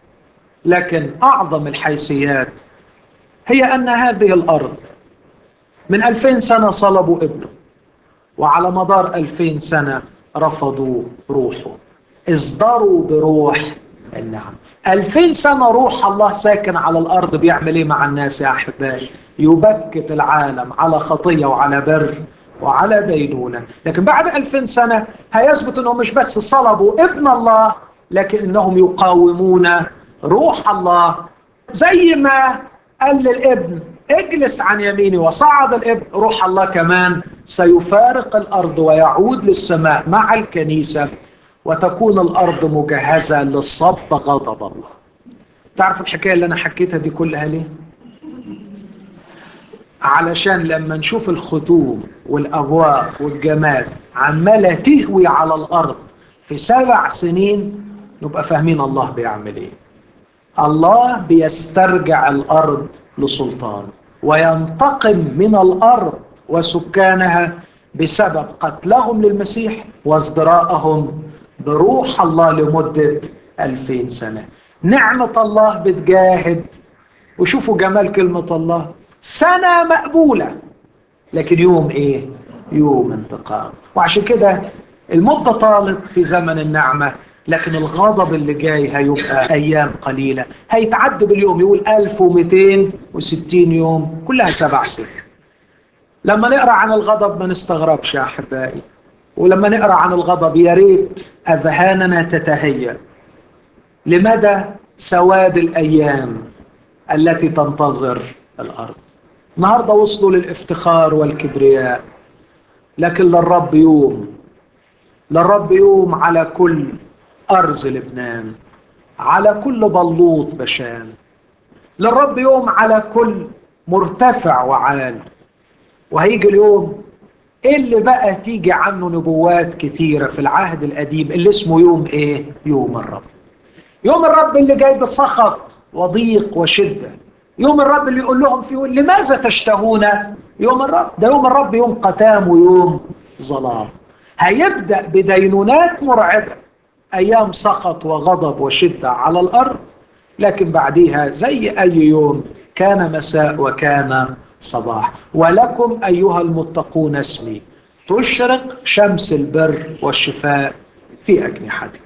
لكن أعظم الحيثيات هي أن هذه الأرض من ألفين سنة صلبوا ابنه، وعلى مدار ألفين سنة رفضوا روحه، ازدروا بروح النعم. ألفين سنة روح الله ساكن على الأرض، بيعمل إيه مع الناس يا أحبائي؟ يبكت العالم على خطية وعلى بر وعلى دينونة. لكن بعد ألفين سنة هيثبت أنهم مش بس صلبوا ابن الله، لكن أنهم يقاومون روح الله. زي ما قال للابن اجلس عن يميني وصعد الابن، روح الله كمان سيفارق الأرض ويعود للسماء مع الكنيسة، وتكون الأرض مجهزة للصب غضب الله. تعرف الحكاية اللي أنا حكيتها دي كلها ليه؟ علشان لما نشوف الختوم والأبواق والجماد عمالة تهوي على الأرض في سبع سنين نبقى فاهمين الله بيعمل إيه. الله بيسترجع الأرض لسلطان، وينتقم من الأرض وسكانها بسبب قتلهم للمسيح وازدراءهم بروح الله لمدة ألفين سنة. نعمة الله بتجاهد. وشوفوا جمال كلمة الله، سنة مقبولة لكن يوم ايه؟ يوم انتقام. وعشان كده المدة طالت في زمن النعمة، لكن الغضب اللي جاي هيبقى ايام قليلة، هيتعدى باليوم. يقول ألف ومئتين وستين يوم، كلها سبع سنين. لما نقرأ عن الغضب ما نستغربش يا أحبائي، ولما نقرأ عن الغضب يا ريت أذهاننا تتهيأ لمدى سواد الأيام التي تنتظر الأرض. النهاردة وصلوا للافتخار والكبرياء، لكن للرب يوم، للرب يوم على كل أرز لبنان، على كل بلوط بشان، للرب يوم على كل مرتفع وعال. وهيجي اليوم اللي بقى تيجي عنه نبوات كتيرة في العهد القديم، اللي اسمه يوم ايه؟ يوم الرب. يوم الرب اللي جاي بسخط وضيق وشدة. يوم الرب اللي يقول لهم فيه لماذا تشتهون يوم الرب؟ ده يوم الرب يوم قتام ويوم ظلام. هيبدأ بدينونات مرعبة، أيام سخط وغضب وشدة على الأرض، لكن بعديها زي أي يوم كان مساء وكان صباح. ولكم أيها المتقون اسمي تشرق شمس البر والشفاء في أجنحتكم.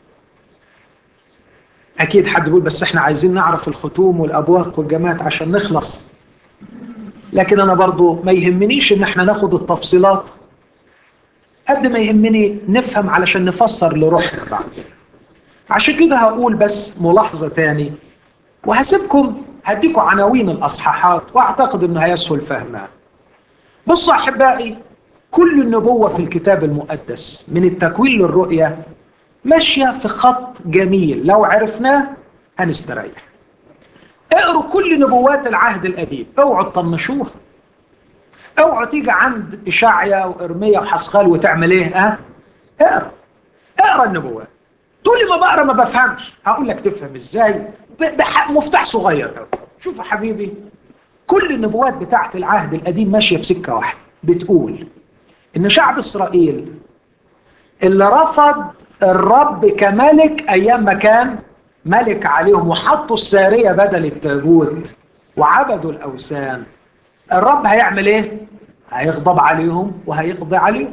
أكيد حد يقول بس احنا عايزين نعرف الختوم والأبواق والجماعات عشان نخلص. لكن أنا برضو ما يهمنيش إن احنا ناخد التفصيلات قد ما يهمني نفهم علشان نفسر لروحنا بعد. عشان كده هقول بس ملاحظة تاني، وهسيبكم هديكم عناوين الأصحاحات وأعتقد إنه هيسهل فهمها. بصوا أحبائي، كل النبوة في الكتاب المقدس من التكوين للرؤية ماشية في خط جميل، لو عرفناه هنستريح. اقروا كل نبوات العهد القديم، اوعوا تطنشوها، اوعوا تيجي عند إشعيا وإرميا وحسقال وتعمل ايه؟ اه اقرا اقرا النبوات. تقول لي ما بقرا ما بفهمش، هقول لك تفهم ازاي بمفتاح صغير قوي. شوف يا حبيبي، كل النبوات بتاعت العهد القديم ماشيه في سكه واحده، بتقول ان شعب اسرائيل اللي رفض الرب كملك ايام ما كان ملك عليهم وحطوا الساريه بدل التابوت وعبدوا الاوثان، الرب هيعمل ايه؟ هيغضب عليهم وهيقضي عليهم،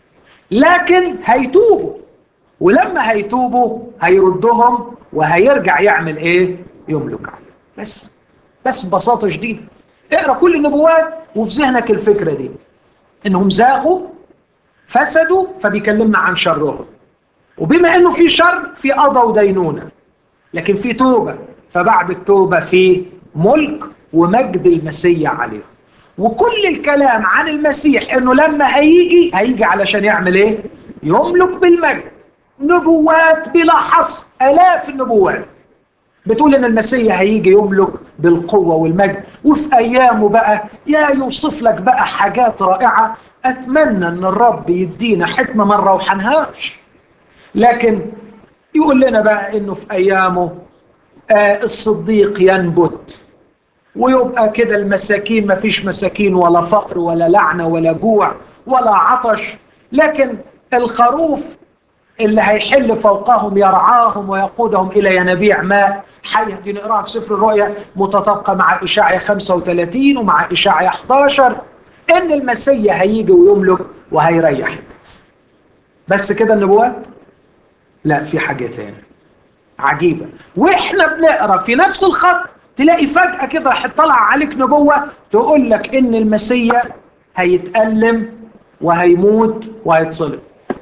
لكن هيتوبوا، ولما هيتوبوا هيردهم وهيرجع يعمل ايه؟ يملك عليهم. بس بس ببساطه شديده اقرا كل النبوات وفي ذهنك الفكره دي، انهم زاغوا فسدوا فبيكلمنا عن شرهم، وبما انه في شر في قضاء ودينونه، لكن في توبه، فبعد التوبه في ملك ومجد المسيح عليهم. وكل الكلام عن المسيح انه لما هيجي هيجي علشان يعمل ايه؟ يملك بالمجد. نبوات بلا حصر، آلاف النبوات بتقول ان المسيح هيجي يملك بالقوة والمجد. وفي ايامه بقى يا يوصف لك بقى حاجات رائعة. اتمنى ان الرب يدينا حكمة ما نروحنهاش، لكن يقول لنا بقى انه في ايامه آه الصديق ينبت، ويبقى كده المساكين ما فيش مساكين ولا فقر ولا لعنة ولا جوع ولا عطش، لكن الخروف اللي هيحل فوقهم يرعاهم ويقودهم إلى ينابيع ماء حية. دي نقراها في سفر الرؤيا متطابقة مع إشعيا خمسة وثلاثين ومع إشعيا إحدى عشر، إن المسيح هيجي ويملك وهيريح الناس. بس كده النبوات؟ لا، في حاجة تانية عجيبة. وإحنا بنقرأ في نفس الخط تلاقي فجأة كده راح تطلع عليك نبوة تقول لك إن المسيح هيتألم وهيموت وهيتصلب.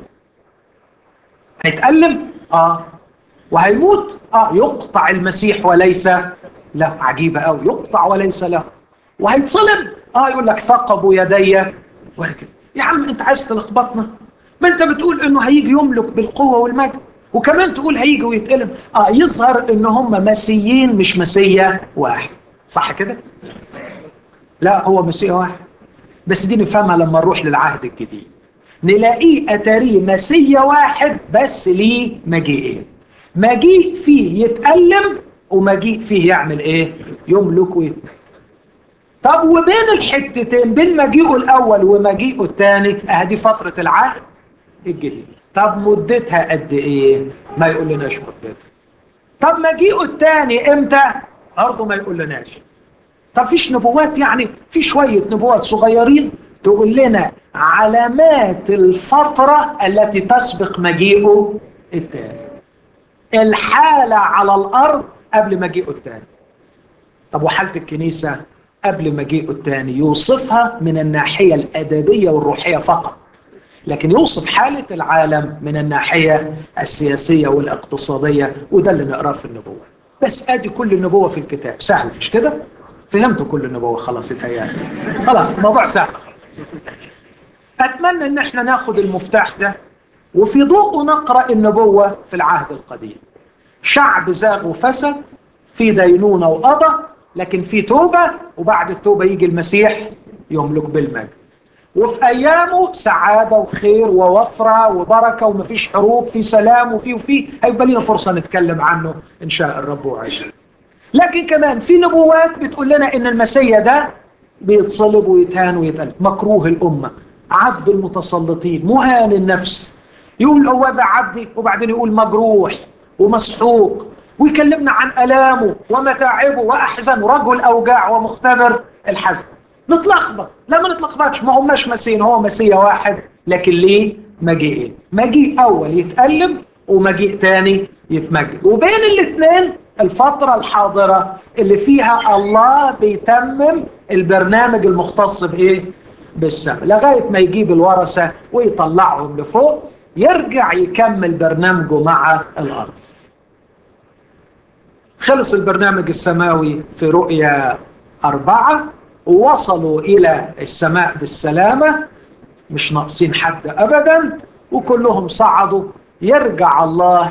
هيتألم؟ آه. وهيموت؟ آه. يقطع المسيح وليس له. عجيبة أوي، يقطع وليس له. وهيتصلب؟ آه. يقول لك ثقبوا يدي وركب. يا عم أنت عايز تلخبطنا؟ ما أنت بتقول إنه هيجي يملك بالقوة والمجد، وكمان تقول هيجي ويتألم. آه. يظهر إن هم مسيين مش مسيا واحد، صح كده؟ لا، هو مسيا واحد، بس دي نفهمها لما نروح للعهد الجديد. نلاقيه أتاريه مسيا واحد بس ليه مجيئين. مجيء فيه يتألم ومجيء فيه يعمل ايه؟ يملك ويتملك. طب وبين الحتتين، بين مجيئه الأول ومجيئه الثاني، اهدي فترة العهد الجديد. طب مدتها قد ايه؟ ما يقول لناش مدتها. طب مجيئه الثاني امتى؟ برضه ما يقول لناش. طب فيش نبوات؟ يعني في شوية نبوات صغيرين تقول لنا علامات الفترة التي تسبق مجيئه التاني، الحالة على الأرض قبل مجيئه التاني. طب وحالة الكنيسة قبل مجيئه التاني يوصفها من الناحية الأدبية والروحية فقط، لكن يوصف حالة العالم من الناحية السياسية والاقتصادية، وده اللي نقراه في النبوة. بس ادي كل النبوة في الكتاب. سهل مش كده؟ فهمتوا كل النبوة خلاص؟ يتهيألي خلاص الموضوع سهل. أتمنى إن احنا ناخد المفتاح ده وفي ضوءه نقرأ النبوة في العهد القديم. شعب زاغ وفسد، في دينونة وقضى، لكن في توبة، وبعد التوبة يجي المسيح يملك بالمجد، وفي أيامه سعادة وخير ووفرة وبركة ومفيش حروب، في سلام وفي وفي هيبقى لنا فرصة نتكلم عنه إن شاء الرب وعشان. لكن كمان في نبوات بتقول لنا إن المسيح ده بيتصلب ويتهان ويتقلب، مكروه الأمة، عبد المتسلطين، مهان النفس. يقول هو ذا عبدي، وبعدين يقول مجروح ومسحوق، ويكلمنا عن ألامه ومتاعبه وأحزن، رجل أوجاع ومختبر الحزن. نتلخبط؟ لا ما نتلخبطش، ما هماش مسيحين، هو مسيح واحد لكن ليه مجيئين، مجيء أول يتألم ومجيء تاني يتمجد، وبين الاثنين الفترة الحاضرة اللي فيها الله بيتمم البرنامج المختص بإيه؟ بالسماء، لغاية ما يجيب الورثة ويطلعهم لفوق، يرجع يكمل برنامجه مع الأرض. خلص البرنامج السماوي في رؤيا أربعة، ووصلوا إلى السماء بالسلامة، مش ناقصين حد أبدا، وكلهم صعدوا. يرجع الله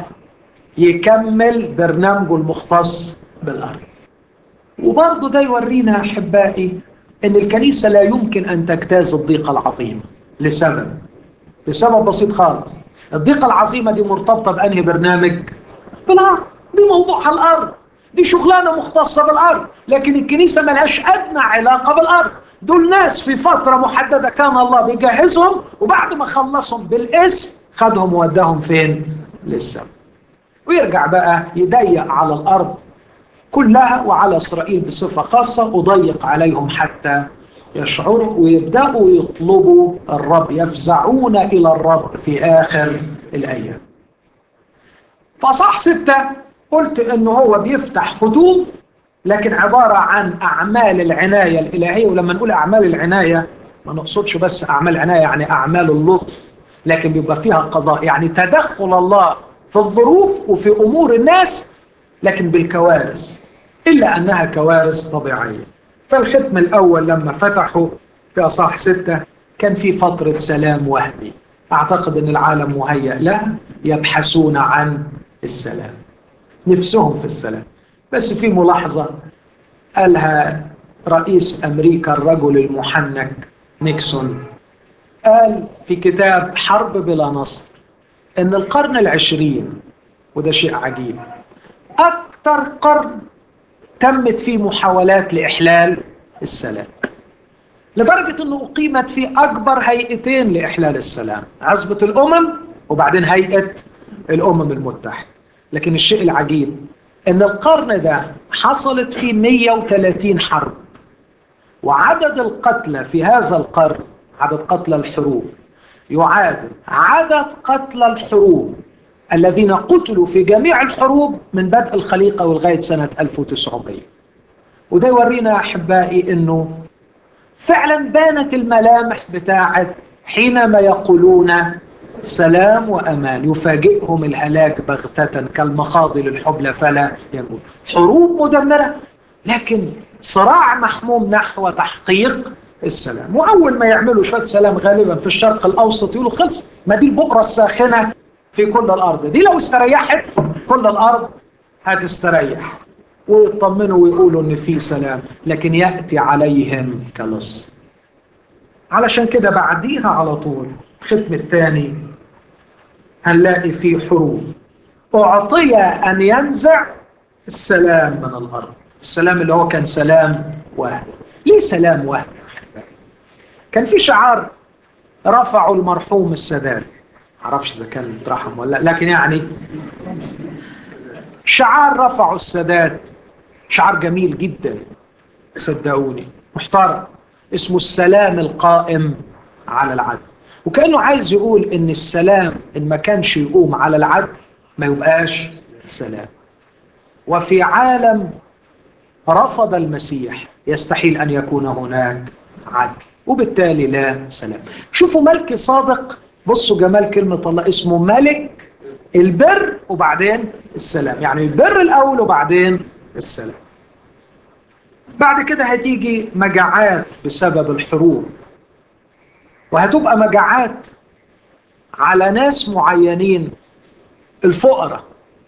يكمل برنامجه المختص بالأرض. وبرضه ده يورينا أحبائي أن الكنيسة لا يمكن أن تجتاز الضيقة العظيمة لسبب لسبب بسيط خالص. الضيقة العظيمة دي مرتبطة بأنهي برنامج؟ بالأرض. دي موضوعها الأرض، دي شغلانة مختصة بالأرض، لكن الكنيسة ملهاش أدنى علاقة بالأرض. دول ناس في فترة محددة كان الله بيجهزهم، وبعد ما خلصهم بالاسم خدهم ووداهم فين؟ للسماء. ويرجع بقى يضيق على الأرض كلها وعلى إسرائيل بصفة خاصة، وضيق عليهم حتى يشعروا ويبدأوا يطلبوا الرب، يفزعون إلى الرب في آخر الأيام. فصح ستة قلت إنه هو بيفتح خطوط، لكن عبارة عن أعمال العناية الإلهية. ولما نقول أعمال العناية ما نقصدش بس أعمال العناية يعني أعمال اللطف، لكن بيبقى فيها قضاء، يعني تدخل الله في الظروف وفي أمور الناس، لكن بالكوارث، إلا أنها كوارث طبيعية. فالختم الأول لما فتحوا في أصحاح ستة كان في فترة سلام وهمي، أعتقد أن العالم مهيأ له، يبحثون عن السلام، نفسهم في السلام. بس في ملاحظة قالها رئيس أمريكا الرجل المحنك نيكسون، قال في كتاب حرب بلا نصر أن القرن العشرين، وده شيء عجيب، أكثر قرن تمت فيه محاولات لإحلال السلام، لدرجة أنه أقيمت فيه أكبر هيئتين لإحلال السلام، عزبة الأمم وبعدين هيئة الأمم المتحدة. لكن الشيء العجيب أن القرن ده حصلت فيه مئة وثلاثين حرب، وعدد القتلى في هذا القرن، عدد قتلى الحروب، يعادل عدد قتلى الحروب الذين قتلوا في جميع الحروب من بدء الخليقة ولغاية سنة ألف وتسعمائة. وده يورينا أحبائي أنه فعلا بانت الملامح بتاعت حينما يقولون سلام وأمان يفاجئهم الهلاك بغتة كالمخاض للحبلى فلا يموت. حروب مدمرة، لكن صراع محموم نحو تحقيق السلام. وأول ما يعملوا شوية سلام غالبا في الشرق الأوسط يقولوا خلص، ما دي البؤرة الساخنة في كل الأرض، دي لو استريحت كل الأرض هتستريح، ويطمنوا ويقولوا إن في سلام، لكن يأتي عليهم كلص. علشان كده بعديها على طول الختم الثاني هنلاقي فيه حروب. أعطي أن ينزع السلام من الأرض، السلام اللي هو كان سلام وهمي. ليه سلام وهمي؟ كان في شعار رفعوا المرحوم السادات، معرفش إذا كان مترحم ولا لا، لكن يعني شعار رفعوا السادات شعار جميل جدا، صدقوني محترم، اسمه السلام القائم على العدل. وكأنه عايز يقول ان السلام ان ما كانش يقوم على العدل ما يبقاش سلام. وفي عالم رفض المسيح يستحيل ان يكون هناك عدل، وبالتالي لا سلام. شوفوا ملك صادق، بصوا جمال كلمة الله، اسمه ملك البر وبعدين السلام، يعني البر الأول وبعدين السلام. بعد كده هتيجي مجاعات بسبب الحروب، وهتبقى مجاعات على ناس معينين. الفقراء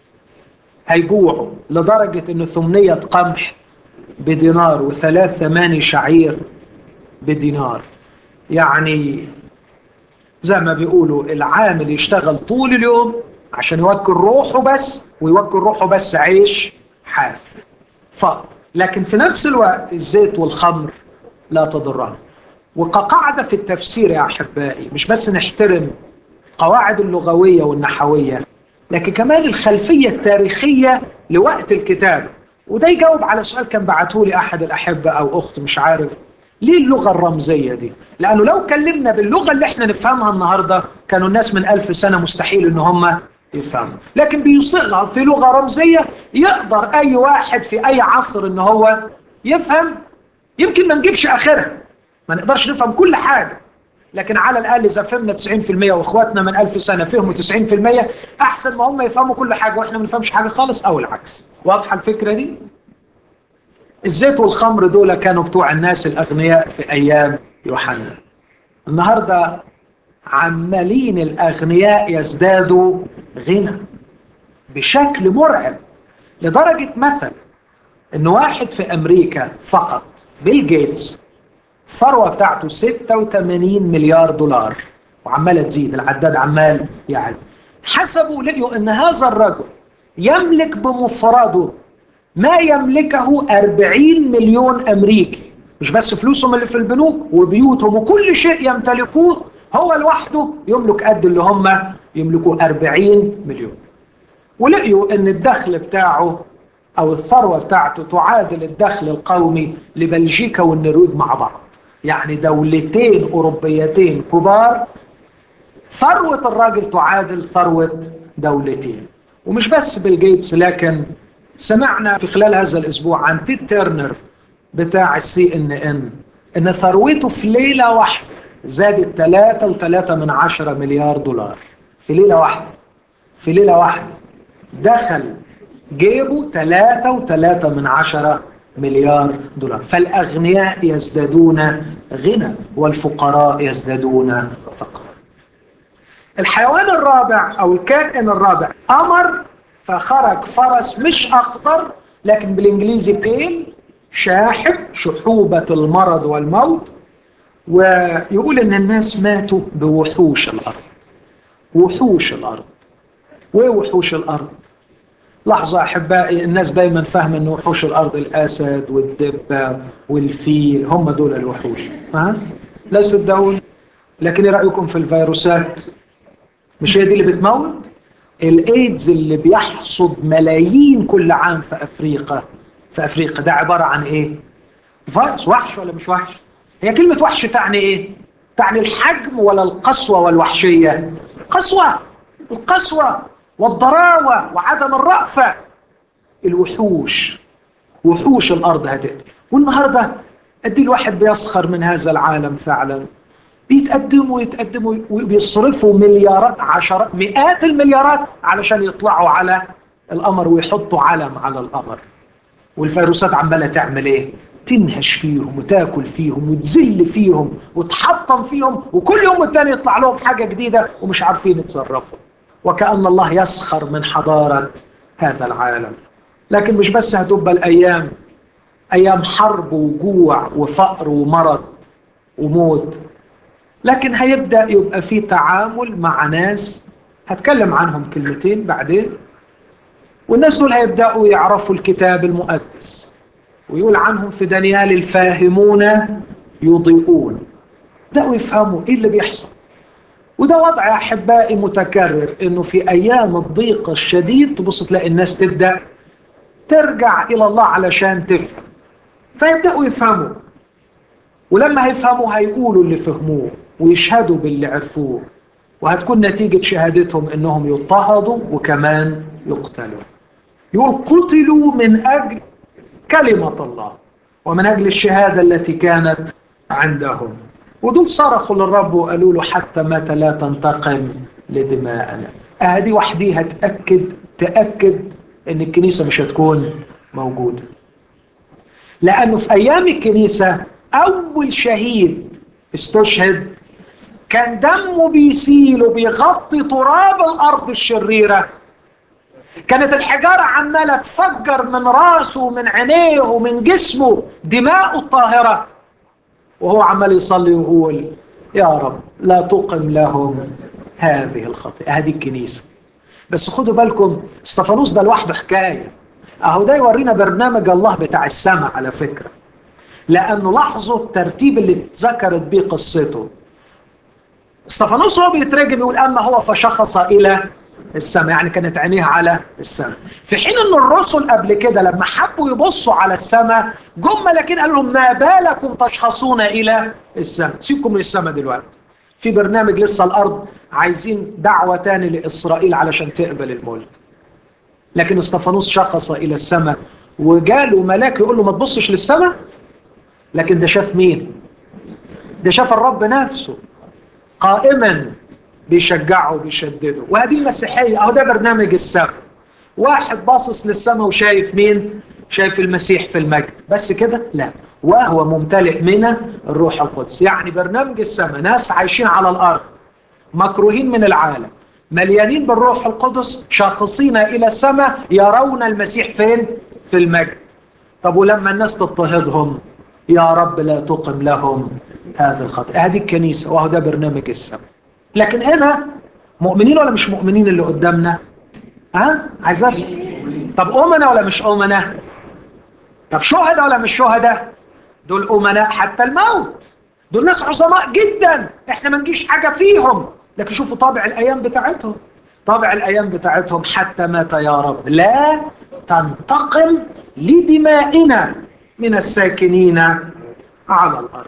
هيجوعوا لدرجة ان ثمنية قمح بدينار وثلاث ثماني شعير بدينار. يعني زي ما بيقولوا العامل يشتغل طول اليوم عشان يوكل روحه بس، ويوكل روحه بس عيش حاف فقط. لكن في نفس الوقت الزيت والخمر لا تضرهم. وكقاعدة في التفسير يا أحبائي، مش بس نحترم قواعد اللغوية والنحوية، لكن كمان الخلفية التاريخية لوقت الكتاب. وده يجاوب على سؤال كان بعته لي أحد الأحبة أو أخت مش عارف ليه اللغة الرمزية دي. لأنه لو كلمنا باللغة اللي احنا نفهمها النهاردة كانوا الناس من ألف سنة مستحيل إن هم يفهموا، لكن بيصيغها في لغة رمزية يقدر أي واحد في أي عصر إن هو يفهم. يمكن ما نجيبش آخرها، ما نقدرش نفهم كل حاجة، لكن على الأقل إذا فهمنا تسعين في المية وإخواتنا من ألف سنة فهموا تسعين في المية، أحسن ما هم يفهموا كل حاجة وإحنا ما نفهمش حاجة خالص أو العكس. واضحة الفكرة دي؟ الزيت والخمر دول كانوا بتوع الناس الأغنياء في أيام يوحنا. النهاردة عمالين الأغنياء يزدادوا غنى بشكل مرعب، لدرجة مثلا إن واحد في أمريكا فقط بيل جيتس الثروة بتاعته ستة وثمانين مليار دولار، وعمالة تزيد، العداد عمال يعني. حسبوا لقيوا إن هذا الرجل يملك بمفرده ما يملكه أربعين مليون أمريكي، مش بس فلوسهم اللي في البنوك وبيوتهم وكل شيء يمتلكوه، هو لوحده يملك قد اللي هم يملكوه أربعين مليون. ولقيوا ان الدخل بتاعه او الثروة بتاعته تعادل الدخل القومي لبلجيكا والنرويج مع بعض، يعني دولتين أوروبيتين كبار ثروة الراجل تعادل ثروة دولتين. ومش بس بيل جيتس، لكن سمعنا في خلال هذا الأسبوع عن تيد تيرنر بتاع السي ان ان ان ثروته في ليلة واحدة زادت ثلاثة وثلاثة من عشرة مليار دولار في ليلة واحدة. في ليلة واحدة دخل جيبه ثلاثة وثلاثة من عشرة مليار دولار. فالأغنياء يزدادون غنى والفقراء يزدادون فقرا. الحيوان الرابع أو الكائن الرابع أمر، فخرج فرس مش أخضر لكن بالإنجليزي بيل، شاحب، شحوبة المرض والموت. ويقول إن الناس ماتوا بوحوش الأرض. وحوش الأرض. ووحوش الأرض، لحظة أحبائي، الناس دايما فاهمة أن وحوش الأرض الأسد والدبة والفيل هم دول الوحوش، ها؟ لا صدقون. لكن ايه رأيكم في الفيروسات؟ مش هي دي اللي بتموت؟ الإيدز اللي بيحصد ملايين كل عام في أفريقيا في أفريقيا ده عبارة عن إيه؟ فيروس. وحش ولا مش وحش؟ هي كلمة وحش تعني إيه؟ تعني الحجم ولا القسوة والوحشية؟ قسوة، القسوة والضراوة وعدم الرأفة. الوحوش، وحوش الأرض هتأتي. والنهاردة أدي الواحد بيسخر من هذا العالم فعلا، بيتقدموا ويتقدموا وبيصرفوا مليارات، عشرات، مئات المليارات علشان يطلعوا على القمر ويحطوا علم على القمر. والفيروسات عمالة تعمل إيه؟ تنهش فيهم وتاكل فيهم وتزل فيهم وتحطم فيهم، وكل يوم والتاني يطلع لهم حاجة جديدة ومش عارفين يتصرفوا. وكأن الله يسخر من حضارة هذا العالم. لكن مش بس هتبقى الأيام أيام حرب وجوع وفقر ومرض وموت، لكن هيبدأ يبقى في تعامل مع ناس هتكلم عنهم كلمتين بعدين. والناس دول هيبدأوا يعرفوا الكتاب المقدس، ويقول عنهم في دانيال الفاهمون يضيئون. بدأوا يفهموا إيه اللي بيحصل. وده وضع يا أحبائي متكرر، إنه في أيام الضيق الشديد تبص تلاقي الناس تبدأ ترجع إلى الله علشان تفهم، فيبدأوا يفهموا. ولما هيفهموا هيقولوا اللي فهموه ويشهدوا باللي عرفوه، وهتكون نتيجة شهادتهم انهم يضطهدوا وكمان يقتلوا. يقول قتلوا من اجل كلمة الله ومن اجل الشهادة التي كانت عندهم. ودول صرخوا للرب وقالوا له حتى متى لا تنتقم لدماءنا. هذه وحديها تأكد تأكد ان الكنيسة مش هتكون موجودة، لانه في ايام الكنيسة اول شهيد استشهد كان دمه بيسيل وبيغطي تراب الارض الشريرة، كانت الحجارة عمالة تفجر من راسه ومن عينيه ومن جسمه دماء الطاهرة، وهو عمال يصلي ويقول يا رب لا تقم لهم هذه الخطيئة. هذه الكنيسة. بس خدوا بالكم استفانوس ده لوحده حكاية. اهو ده يورينا برنامج الله بتاع السماء على فكرة، لأنه لاحظوا الترتيب اللي اتذكرت بيه قصته. استفانوس هو بيترجم يقول أما هو فشخص إلى السماء، يعني كانت عينيه على السماء، في حين أن الرسل قبل كده لما حبوا يبصوا على السماء جم لكن قال لهم ما بالكم تشخصون إلى السماء، سيبكم من السماء دلوقتي، في برنامج لسه الأرض، عايزين دعوة تاني لإسرائيل علشان تقبل الملك. لكن استفانوس شخص إلى السماء وجاله ملاك يقول له ما تبصش للسماء، لكن ده شاف مين؟ ده شاف الرب نفسه قائما بيشجعه وبيشدده. وهذه المسيحية، اهو ده برنامج السماء، واحد باصص للسماء وشايف مين؟ شايف المسيح في المجد، بس كده؟ لا، وهو ممتلئ من الروح القدس. يعني برنامج السماء ناس عايشين على الارض مكروهين من العالم مليانين بالروح القدس شاخصين الى السماء يرون المسيح فين؟ في المجد. طب ولما الناس تضطهدهم يا رب لا تقم لهم هذا الخطأ. هذه الكنيسة وهو ده برنامج السماء. لكن هنا مؤمنين ولا مش مؤمنين اللي قدامنا؟ ها؟ عايز اسمع. طب أمنا ولا مش أمنا؟ طب شهداء ولا مش شهداء؟ دول أمناء حتى الموت، دول ناس عظماء جدا احنا ما نجيش حاجة فيهم، لكن شوفوا طابع الأيام بتاعتهم، طابع الأيام بتاعتهم حتى مات يا رب لا تنتقم لدمائنا من الساكنين على الأرض.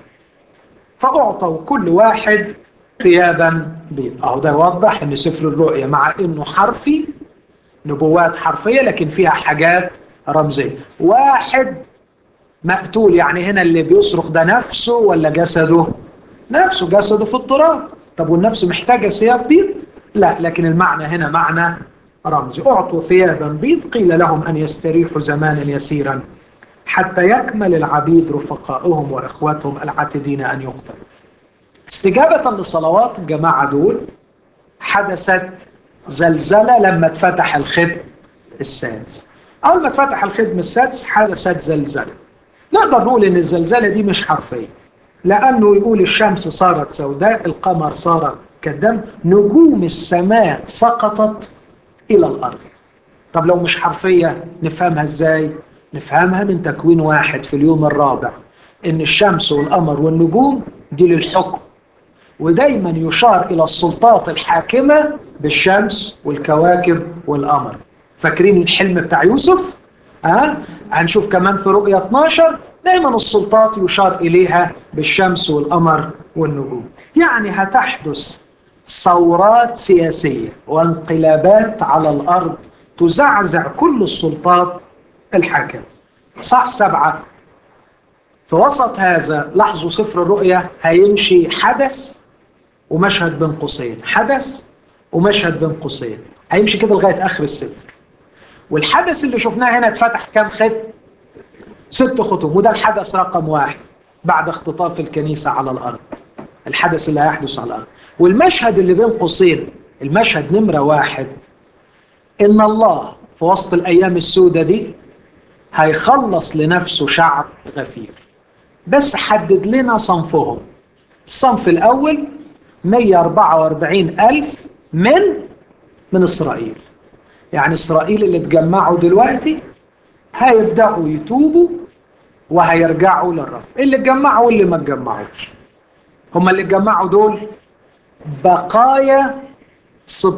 فأعطوا كل واحد ثيابا بيض. أهو ده يوضح أن سفر الرؤيا مع أنه حرفي، نبوات حرفية لكن فيها حاجات رمزية. واحد مقتول، يعني هنا اللي بيصرخ ده نفسه ولا جسده؟ نفسه، جسده في التراب. طب والنفس محتاجة ثياب بيض؟ لا، لكن المعنى هنا معنى رمزي. أعطوا ثيابا بيض قيل لهم أن يستريحوا زمانا يسيرا حتى يكمل العبيد رفقائهم وإخوتهم العاتدين أن يقتلوا. استجابة لصلوات الجماعة دول حدثت زلزلة لما اتفتح الختم السادس. أول ما اتفتح الختم السادس حدثت زلزلة. نقدر نقول إن الزلزلة دي مش حرفية، لأنه يقول الشمس صارت سوداء، القمر صار كالدم، نجوم السماء سقطت إلى الأرض. طب لو مش حرفية نفهمها إزاي؟ نفهمها من تكوين واحد في اليوم الرابع، إن الشمس والقمر والنجوم دي للحكم، ودايما يشار إلى السلطات الحاكمة بالشمس والكواكب والقمر. فاكرين الحلم بتاع يوسف؟ أه؟ هنشوف كمان في رؤية اثناشر دايما السلطات يشار إليها بالشمس والقمر والنجوم. يعني هتحدث ثورات سياسية وانقلابات على الأرض تزعزع كل السلطات الحاكمة. صح سبعة. في وسط هذا لاحظوا سفر الرؤيا هيمشي حدث ومشهد بين قوسين، حدث ومشهد بين قوسين، هيمشي كده لغاية آخر السفر. والحدث اللي شفناه هنا اتفتح كام ختم؟ ست ختم، وده الحدث رقم واحد بعد اختطاف الكنيسة على الأرض، الحدث اللي هيحدث على الأرض. والمشهد اللي بين قوسين، المشهد نمرة واحد، إن الله في وسط الأيام السوداء دي هيخلص لنفسه شعب غفير، بس حدد لنا صنفهم. الصنف الأول مئة وأربعة وأربعين ألف من من إسرائيل، يعني إسرائيل اللي اتجمعوا دلوقتي هيبدأوا يتوبوا وهيرجعوا للرب. اللي اتجمعوا واللي ما اتجمعوش، هم اللي اتجمعوا دول بقايا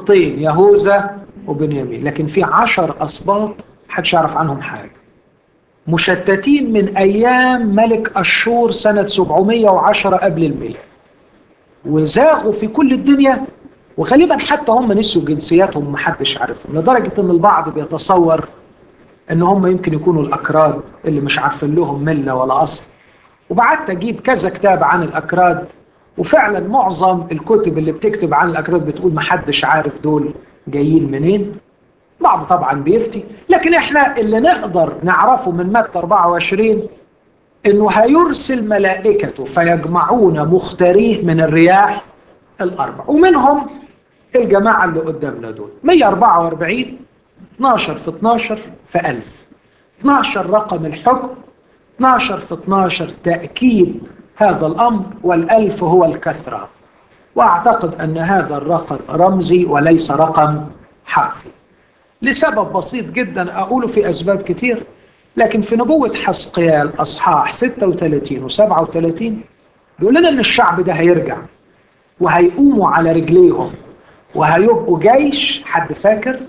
سبطين يهوذا وبنيامين، لكن في عشر أسباط محدش يعرف عنهم حاجة. مشتتين من أيام ملك أشور سنة سبعمائة وعشرة قبل الميلاد، وزاغوا في كل الدنيا، وغالبا حتى هم نسوا جنسياتهم محدش عارفهم، لدرجة أن البعض بيتصور أن هم يمكن يكونوا الأكراد اللي مش عارفين لهم ملة ولا أصل. وبعدت أجيب كذا كتاب عن الأكراد، وفعلا معظم الكتب اللي بتكتب عن الأكراد بتقول محدش عارف دول جايين منين. بعض طبعا بيفتي، لكن احنا اللي نقدر نعرفه من متى أربعة وعشرين انه هيرسل ملائكته فيجمعون مختاريه من الرياح الاربع، ومنهم الجماعه اللي قدامنا دول مئة وأربعة وأربعين، اثناشر في اثناشر في ألف. اثناشر رقم الحكم، اثناشر في اثناشر تأكيد هذا الأمر، والألف هو الكسرة. وأعتقد أن هذا الرقم رمزي وليس رقم حرفي لسبب بسيط جدا أقوله في أسباب كتير. لكن في نبوة حسقيال أصحاح ستة وثلاثين وسبعة وثلاثين بيقول لنا أن الشعب ده هيرجع وهيقوموا على رجليهم وهيبقوا جيش، حد فاكر،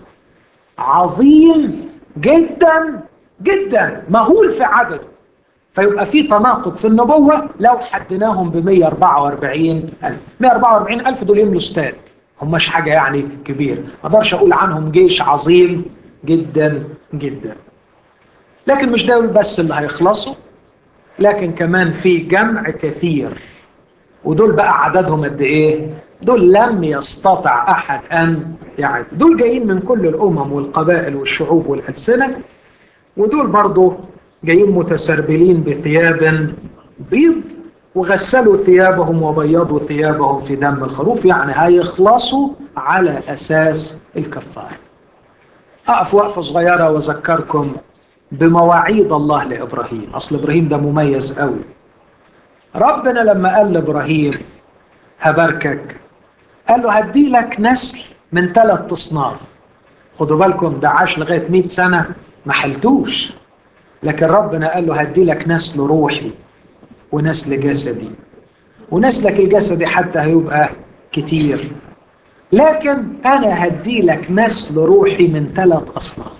عظيم جدا جدا مهول في عدده. فيبقى في تناقض في النبوة لو حدناهم ب مئة وأربعة وأربعين ألف. مئة وأربعة وأربعين ألف دول يملوا استاد، هماش حاجة يعني كبير، ما اقدرش أقول عنهم جيش عظيم جدا جدا. لكن مش دول بس اللي هيخلصوا، لكن كمان في جمع كثير، ودول بقى عددهم قد ايه؟ دول لم يستطع احد ان يعد. دول جايين من كل الامم والقبائل والشعوب والالسنه، ودول برضو جايين متسربلين بثياب بيض، وغسلوا ثيابهم وبيضوا ثيابهم في دم الخروف، يعني هيخلصوا على اساس الكفاره. اقف وقفه صغيره واذكركم بمواعيد الله لابراهيم. اصل ابراهيم ده مميز قوي. ربنا لما قال لابراهيم هباركك، قال له هدي لك نسل من ثلاث اصناف. خدوا بالكم ده عاش لغايه مئة سنه ما حلتوش، لكن ربنا قال له هدي لك نسل روحي ونسل جسدي، ونسلك الجسدي حتى هيبقى كتير، لكن انا هدي لك نسل روحي من ثلاث اصناف.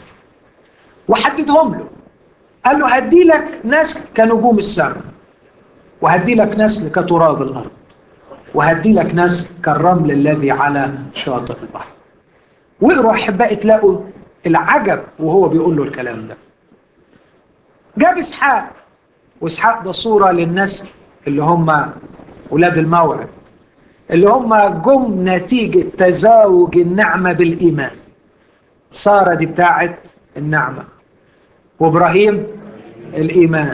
وحددهم له، قال له هدي لك نسل كنجوم السماء، وهدي لك نسل كتراب الارض، وهدي لك نسل كالرمل الذي على شاطئ البحر. واقروا احبائي تلاقوا العجب وهو بيقول له الكلام ده. جاب اسحاق، واسحاق ده صوره للنسل اللي هم ولاد الموعد، اللي هم جم نتيجه تزاوج النعمه بالايمان. ساره دي بتاعت النعمه، وابراهيم الايمان،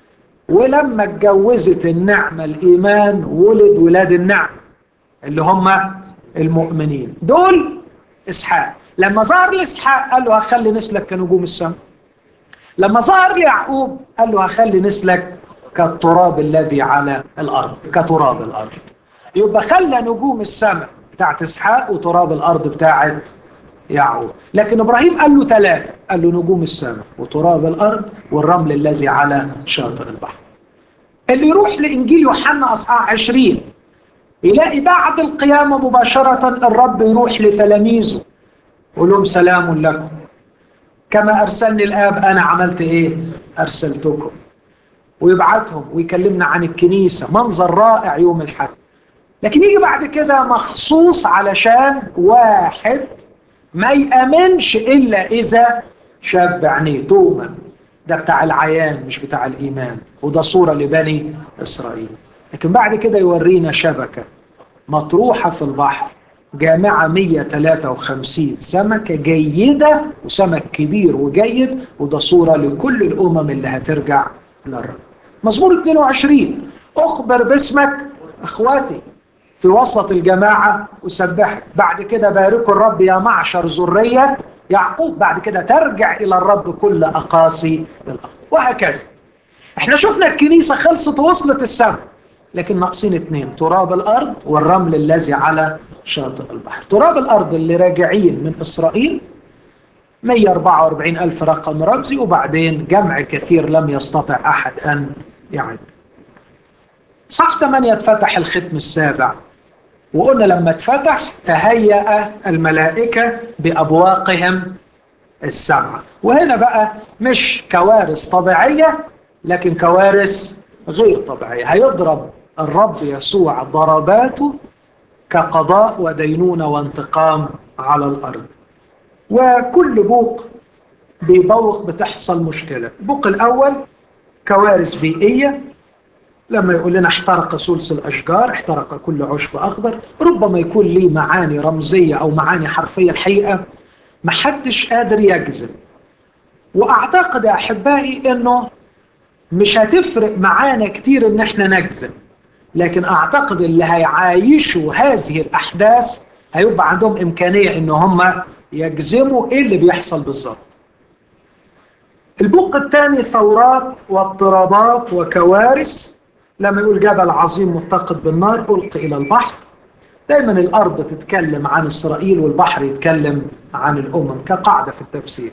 ولما اتجوزت النعمه الايمان ولد ولاد النعمه اللي هم المؤمنين. دول اسحاق. لما ظهر لاسحاق قال له هخلي نسلك كنجوم السماء. لما ظهر ليعقوب قال له هخلي نسلك كالتراب الذي على الارض، كتراب الارض. يبقى خلى نجوم السماء بتاعت اسحاق وتراب الارض بتاعت يعقوب. لكن ابراهيم قال له ثلاثه، قال له نجوم السماء وتراب الارض والرمل الذي على شاطئ البحر. اللي يروح لانجيل يوحنا اصحاح عشرين يلاقي بعد القيامه مباشره الرب يروح لتلاميذه يقول لهم سلام لكم، كما ارسلني الاب انا عملت ايه؟ ارسلتكم. ويبعتهم ويكلمنا عن الكنيسه، منظر رائع يوم الحد. لكن يجي بعد كده مخصوص علشان واحد ما يأمنش إلا إذا شاف بعينيه، توما ده بتاع العيان مش بتاع الإيمان، وده صورة لبني إسرائيل. لكن بعد كده يورينا شبكة مطروحة في البحر جامعة مئة وثلاثة وخمسين سمكة جيدة وسمك كبير وجيد، وده صورة لكل الأمم اللي هترجع للرب. مزمور اثنين وعشرين أخبر باسمك إخواتي في وسط الجماعة وسبحك. بعد كده باركوا الرب يا معشر ذرية يعقوب. بعد كده ترجع إلى الرب كل أقاصي الأرض، وهكذا. احنا شفنا الكنيسة خلصت ووصلت السماء، لكن ناقصين اثنين، تراب الأرض والرمل الذي على شاطئ البحر. تراب الأرض اللي راجعين من إسرائيل مئة وأربعة وأربعين ألف رقم رمزي، وبعدين جمع كثير لم يستطع أحد أن يعد. صح ثمانية اتفتح الختم السابع، وقلنا لما اتفتح تهيأ الملائكة بأبواقهم السبعة. وهنا بقى مش كوارث طبيعية لكن كوارث غير طبيعية. هيضرب الرب يسوع ضرباته كقضاء ودينونة وانتقام على الأرض. وكل بوق بيبوق بتحصل مشكلة. البوق الأول كوارث بيئية، لما يقول لنا احترق ثلث الأشجار، احترق كل عشب أخضر، ربما يكون ليه معاني رمزية أو معاني حرفية الحقيقة محدش قادر يجزم. وأعتقد يا أحبائي أنه مش هتفرق معانا كتير أن احنا نجزم، لكن أعتقد اللي هيعايشوا هذه الأحداث هيبقى عندهم إمكانية أن هم يجزموا إيه اللي بيحصل بالظبط. البوق الثاني ثورات واضطرابات وكوارث، لما يقول جبل عظيم متقد بالنار ألقي إلى البحر. دايما الأرض تتكلم عن إسرائيل والبحر يتكلم عن الأمم كقاعدة في التفسير.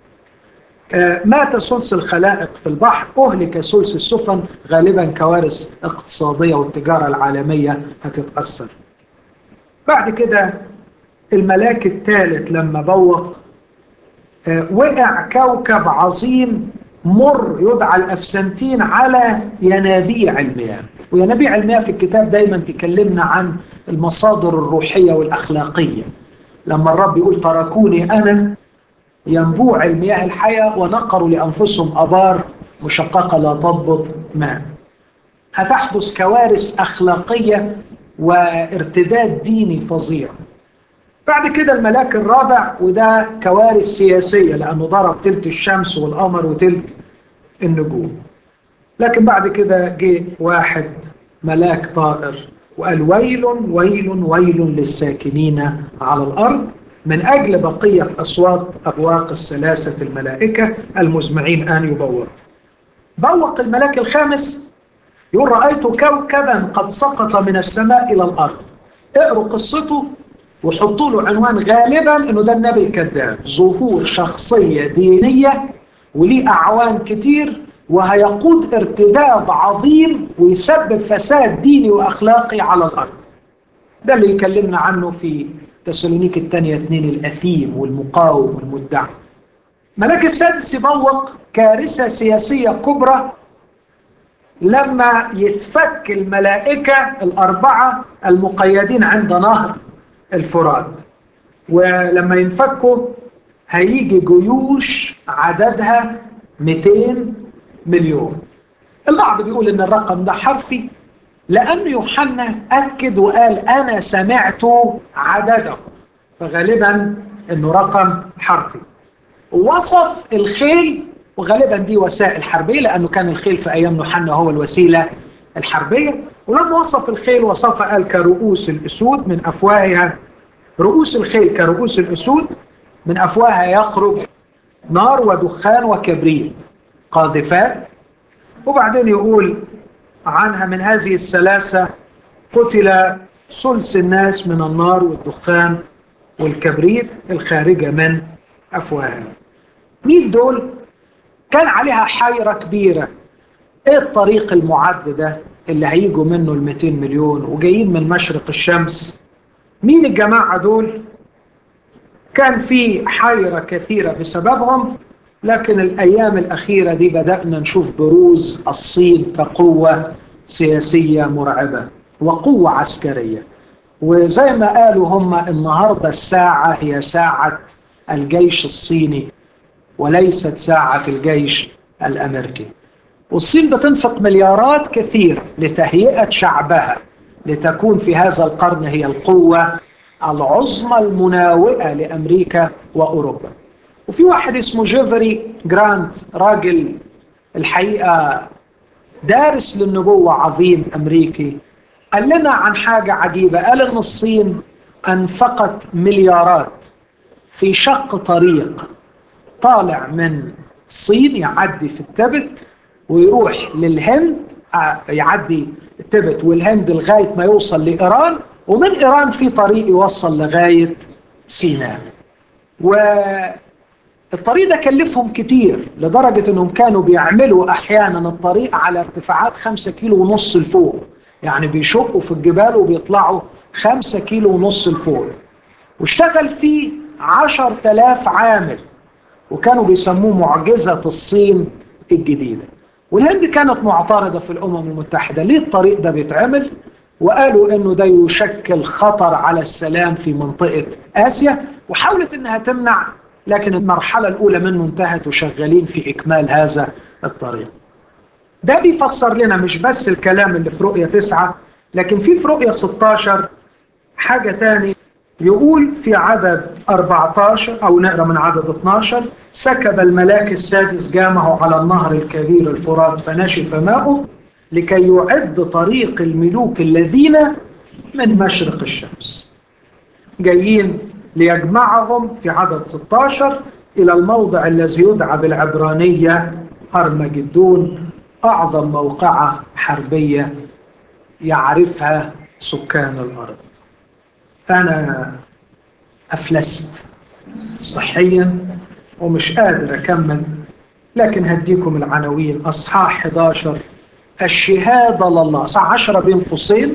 مات ثلث الخلائق في البحر، أهلك ثلث السفن، غالبا كوارث اقتصادية والتجارة العالمية هتتأثر. بعد كده الملاك الثالث لما بوق وقع كوكب عظيم مر يدعى الأفسنتين على ينابيع المياه. وينابيع المياه في الكتاب دايما تكلمنا عن المصادر الروحية والأخلاقية. لما الرب يقول تركوني أنا ينبوع المياه الحية ونقروا لأنفسهم أبار مشققة لا تضبط ماء. هتحدث كوارث أخلاقية وارتداد ديني فظيع. بعد كده الملاك الرابع وده كوارث سياسية لأنه ضرب تلت الشمس والقمر وتلت النجوم. لكن بعد كده جه واحد ملاك طائر وقال ويل ويل ويل للساكنين على الأرض من أجل بقية أصوات أبواق الثلاثة الملائكة المزمعين أن يبوقوا. بوق الملاك الخامس يقول رأيت كوكبا قد سقط من السماء إلى الأرض. اقروا قصته وحطوا له عنوان غالبا انه ده النبي الكذاب، ظهور شخصية دينية وليه أعوان كتير وهيقود ارتداد عظيم ويسبب فساد ديني وأخلاقي على الأرض. ده اللي يكلمنا عنه في تسالونيك الثانية اثنين، الأثيم والمقاوم والمدعي. ملاك السادس يبوق كارثة سياسية كبرى لما يتفك الملائكة الأربعة المقيدين عند نهر الفرات، ولما ينفكوا هيجي جيوش عددها مئتين مليون. البعض بيقول ان الرقم ده حرفي لأن يوحنا أكد وقال أنا سمعت عدده، فغالبا انه رقم حرفي. وصف الخيل، وغالبا دي وسائل حربية لأنه كان الخيل في أيام يوحنا هو الوسيلة الحربية. ولما وصف الخيل وصف قال كرؤوس الأسود من أفواهها، رؤوس الخيل كرؤوس الأسود من أفواهها يخرج نار ودخان وكبريت قاذفات. وبعدين يقول عنها من هذه الثلاثة قتل ثلث الناس من النار والدخان والكبريت الخارجة من أفواهها. مين دول؟ كان عليها حيرة كبيرة، ايه الطريق المعد ده اللي هيجوا منه المئتين مليون وجايين من مشرق الشمس؟ مين الجماعة دول؟ كان في حيرة كثيرة بسببهم، لكن الأيام الأخيرة دي بدأنا نشوف بروز الصين كقوة سياسية مرعبة وقوة عسكرية. وزي ما قالوا هم النهاردة الساعة هي ساعة الجيش الصيني وليست ساعة الجيش الأمريكي. والصين بتنفق مليارات كثيرة لتهيئة شعبها لتكون في هذا القرن هي القوة العظمى المناوئة لأمريكا وأوروبا. وفي واحد اسمه جيفري جرانت، راجل الحقيقة دارس للنبوة عظيم أمريكي، قال لنا عن حاجة عجيبة. قال إن الصين أنفقت مليارات في شق طريق طالع من الصين يعدي في التبت ويروح للهند، يعدي التبت والهند لغاية ما يوصل لإيران، ومن إيران في طريق يوصل لغاية سيناء. والطريق ده كلفهم كتير لدرجة أنهم كانوا بيعملوا أحيانا الطريق على ارتفاعات خمسة كيلو ونص لفوق، يعني بيشقوا في الجبال وبيطلعوا خمسة كيلو ونص لفوق. واشتغل فيه عشر تلاف عامل وكانوا بيسموه معجزة الصين الجديدة. والهند كانت معترضة في الأمم المتحدة، ليه الطريق ده بيتعمل؟ وقالوا إنه ده يشكل خطر على السلام في منطقة آسيا، وحاولت إنها تمنع، لكن المرحلة الأولى منه انتهت وشغالين في إكمال هذا الطريق. ده بيفسر لنا مش بس الكلام اللي في رؤية تسعة، لكن في في رؤية ستاشر حاجة تاني. يقول في عدد أربعة عشر أو نقرأ من عدد اثناشر: سكب الملاك السادس جامه على النهر الكبير الفرات فنشف ماؤه لكي يعد طريق الملوك الذين من مشرق الشمس. جايين ليجمعهم في عدد ستة عشر إلى الموضع الذي يدعى بالعبرانية هرمجدون، أعظم موقعة حربية يعرفها سكان الأرض. أنا أفلست صحيا ومش قادر أكمل، لكن هديكم العناوين. أصحاح أحد عشر الشهادة لله، أصحاح عشرة بين قوسين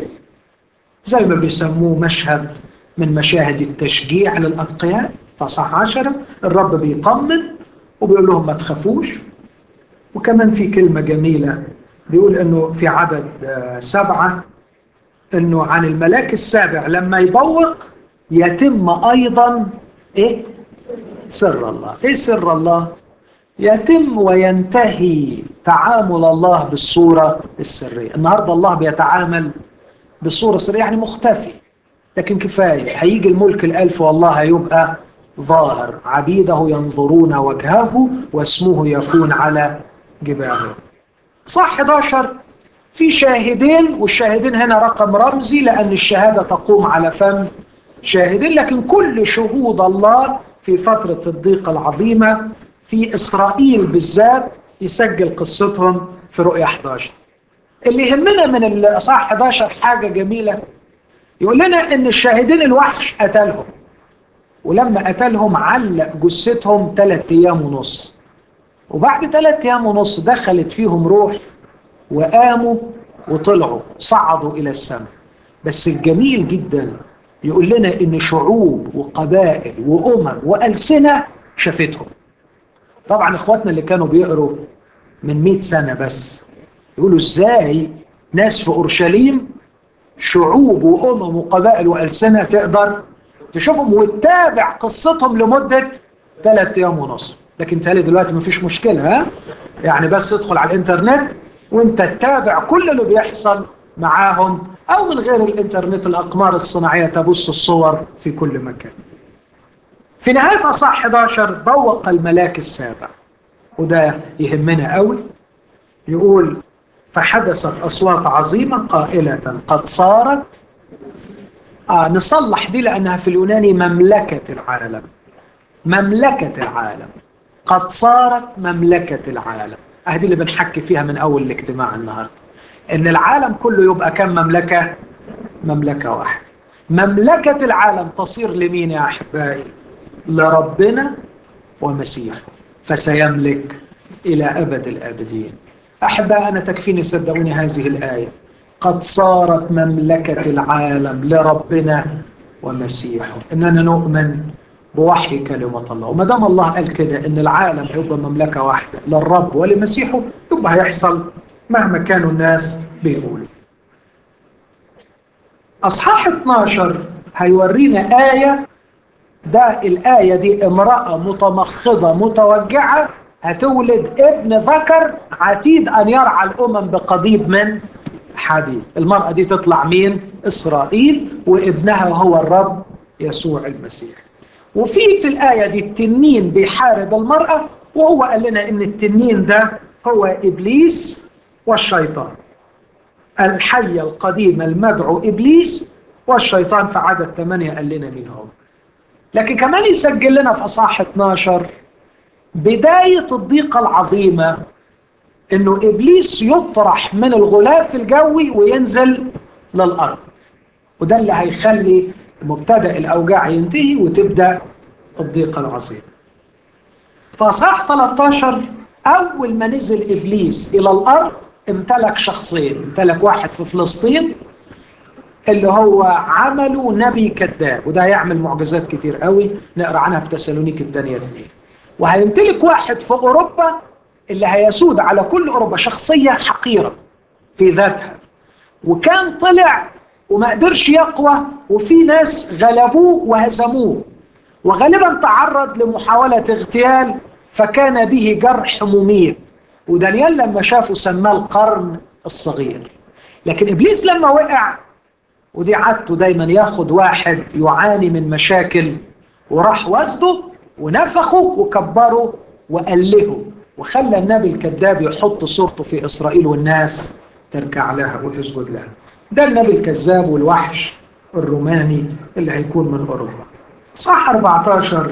زي ما بيسموه مشهد من مشاهد التشجيع للأتقياء. فأصحاح عشرة الرب بيطمن وبيقول لهم ما تخافوش. وكمان في كلمة جميلة بيقول إنه في عدد سبعة إنه عن الملاك السابع لما يبوق يتم أيضا إيه؟ سر الله. إيه سر الله؟ يتم وينتهي تعامل الله بالصورة السرية. النهاردة الله بيتعامل بالصورة السرية، يعني مختفي، لكن كفاية هيجي الملك الألف والله هيبقى ظاهر، عبيده ينظرون وجهه واسمه يكون على جباهه. صح أحد عشر في شاهدين، والشاهدين هنا رقم رمزي لأن الشهادة تقوم على فم شاهدين، لكن كل شهود الله في فترة الضيقة العظيمة في إسرائيل بالذات يسجل قصتهم في رؤية أحد عشر. اللي يهمنا من الإصحاح أحد عشر حاجة جميلة، يقول لنا إن الشاهدين الوحش قتلهم، ولما قتلهم علق جثتهم ثلاث أيام ونص، وبعد ثلاث أيام ونص دخلت فيهم روح وقاموا وطلعوا صعدوا إلى السماء. بس الجميل جدا يقول لنا إن شعوب وقبائل وأمم وألسنة شافتهم. طبعا إخواتنا اللي كانوا بيقروا من مئة سنة بس يقولوا إزاي ناس في أورشليم شعوب وأمم وقبائل وألسنة تقدر تشوفهم وتتابع قصتهم لمدة ثلاث أيام ونص. لكن تالي دلوقتي مفيش مشكلة، ها؟ يعني بس ادخل على الانترنت وانت تتابع كل اللي بيحصل معاهم، أو من غير الانترنت الأقمار الصناعية تبث الصور في كل مكان. في نهاية أصحاح أحد عشر بوق الملاك السابع، وده يهمنا قوي. يقول فحدثت أصوات عظيمة قائلة قد صارت، آه نصلح دي لأنها في اليوناني مملكة العالم. مملكة العالم، قد صارت مملكة العالم. أهدي اللي بنحكي فيها من أول الاجتماع النهاردة، إن العالم كله يبقى كم مملكة؟ مملكة واحدة. مملكة العالم تصير لمين يا أحبائي؟ لربنا ومسيحه، فسيملك إلى أبد الآبدين. أحبائي أنا تكفيني صدقوني هذه الآية، قد صارت مملكة العالم لربنا ومسيحه، إننا نؤمن بوحي كلمة الله. وما دام الله قال كده إن العالم هيبقى مملكة واحدة للرب ولمسيحه، يبقى هيحصل مهما كانوا الناس بيقولوا. أصحاح اثناشر هيورينا آية، ده الآية دي امرأة متمخضة متوجعة هتولد ابن ذكر عتيد أن يرعى الأمم بقضيب من حديد. المرأة دي تطلع مين؟ إسرائيل، وابنها هو الرب يسوع المسيح. وفي في الآية دي التنين بيحارب المرأة، وهو قال لنا إن التنين ده هو إبليس والشيطان، الحية القديمة المدعو إبليس والشيطان. في عدد ثمانية قال لنا مين هو. لكن كمان يسجل لنا في أصحاح اثناشر بداية الضيقة العظيمة، إنه إبليس يطرح من الغلاف الجوي وينزل للأرض، وده اللي هيخلي مبتدأ الأوجاع ينتهي وتبدأ الضيقة العظيمة. فأصحاح ثلاثة عشر أول ما نزل إبليس إلى الأرض امتلك شخصين. امتلك واحد في فلسطين اللي هو عمله نبي كذاب، وده يعمل معجزات كتير قوي نقرأ عنها في تسالونيك الثانية اثنين. وهيمتلك واحد في أوروبا اللي هيسود على كل أوروبا، شخصية حقيرة في ذاتها، وكان طلع وما قدرش يقوى، وفي ناس غلبوه وهزموه، وغالبا تعرض لمحاولة اغتيال فكان به جرح مميت، ودانيال لما شافه سماه القرن الصغير. لكن إبليس لما وقع، ودي عادته دايما ياخد واحد يعاني من مشاكل وراح واخده ونفخه وكبره وألهه، وخلى النبي الكذاب يحط صورته في إسرائيل والناس تركع لها وتسجد لها. ده النبي الكذاب والوحش الروماني اللي هيكون من أوروبا. صح أربعة عشر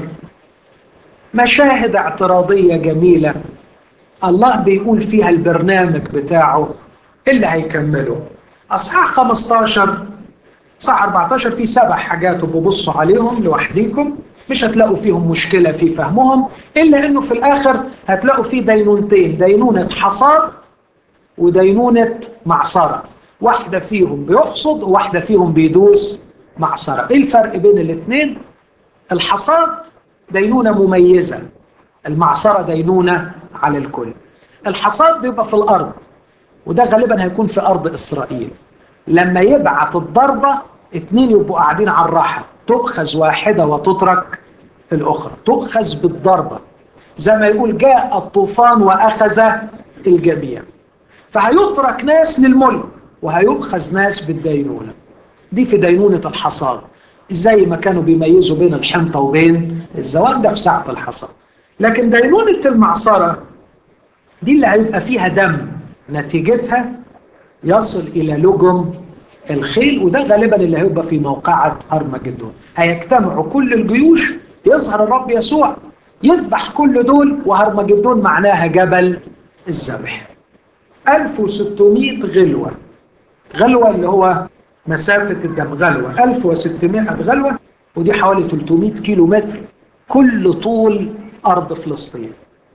مشاهد اعتراضية جميلة الله بيقول فيها البرنامج بتاعه اللي هيكمله. أصحاح خمسة عشر صح أربعة عشر في سبع حاجات وببصوا عليهم لوحديكم، مش هتلاقوا فيهم مشكلة في فهمهم، إلا أنه في الآخر هتلاقوا فيه دينونتين، دينونة حصاد ودينونة معصرة، واحدة فيهم بيحصد وواحدة فيهم بيدوس معصرة. إيه الفرق بين الاثنين؟ الحصاد دينونة مميزة، المعصرة دينونة على الكل. الحصاد بيبقى في الأرض، وده غالبا هيكون في أرض إسرائيل. لما يبعت الضربة اتنين يبقوا قاعدين على الراحة، تؤخذ واحدة وتترك الأخرى، تؤخذ بالضربة، زي ما يقول جاء الطوفان وأخذ الجميع. فهيترك ناس للملك وهيؤخذ ناس بالدينونة. دي في دينونة الحصاد، زي ما كانوا بيميزوا بين الحنطة وبين الزوال، ده في ساعة الحصاد. لكن دينونة المعصرة دي اللي هيبقى فيها دم، نتيجتها يصل إلى لجم الخيل، وده غالبا اللي هيبقى في موقعة أرمجدون. هيجتمعوا كل الجيوش، يظهر الرب يسوع يذبح كل دول، وهرمجدون معناها جبل الذبح. ألف وستمائة غلوة، غلوة اللي هو مسافة الدم، غلوة ألف وستمائة غلوة، ودي حوالي ثلاثمائة كيلو متر كل طول أرض فلسطين.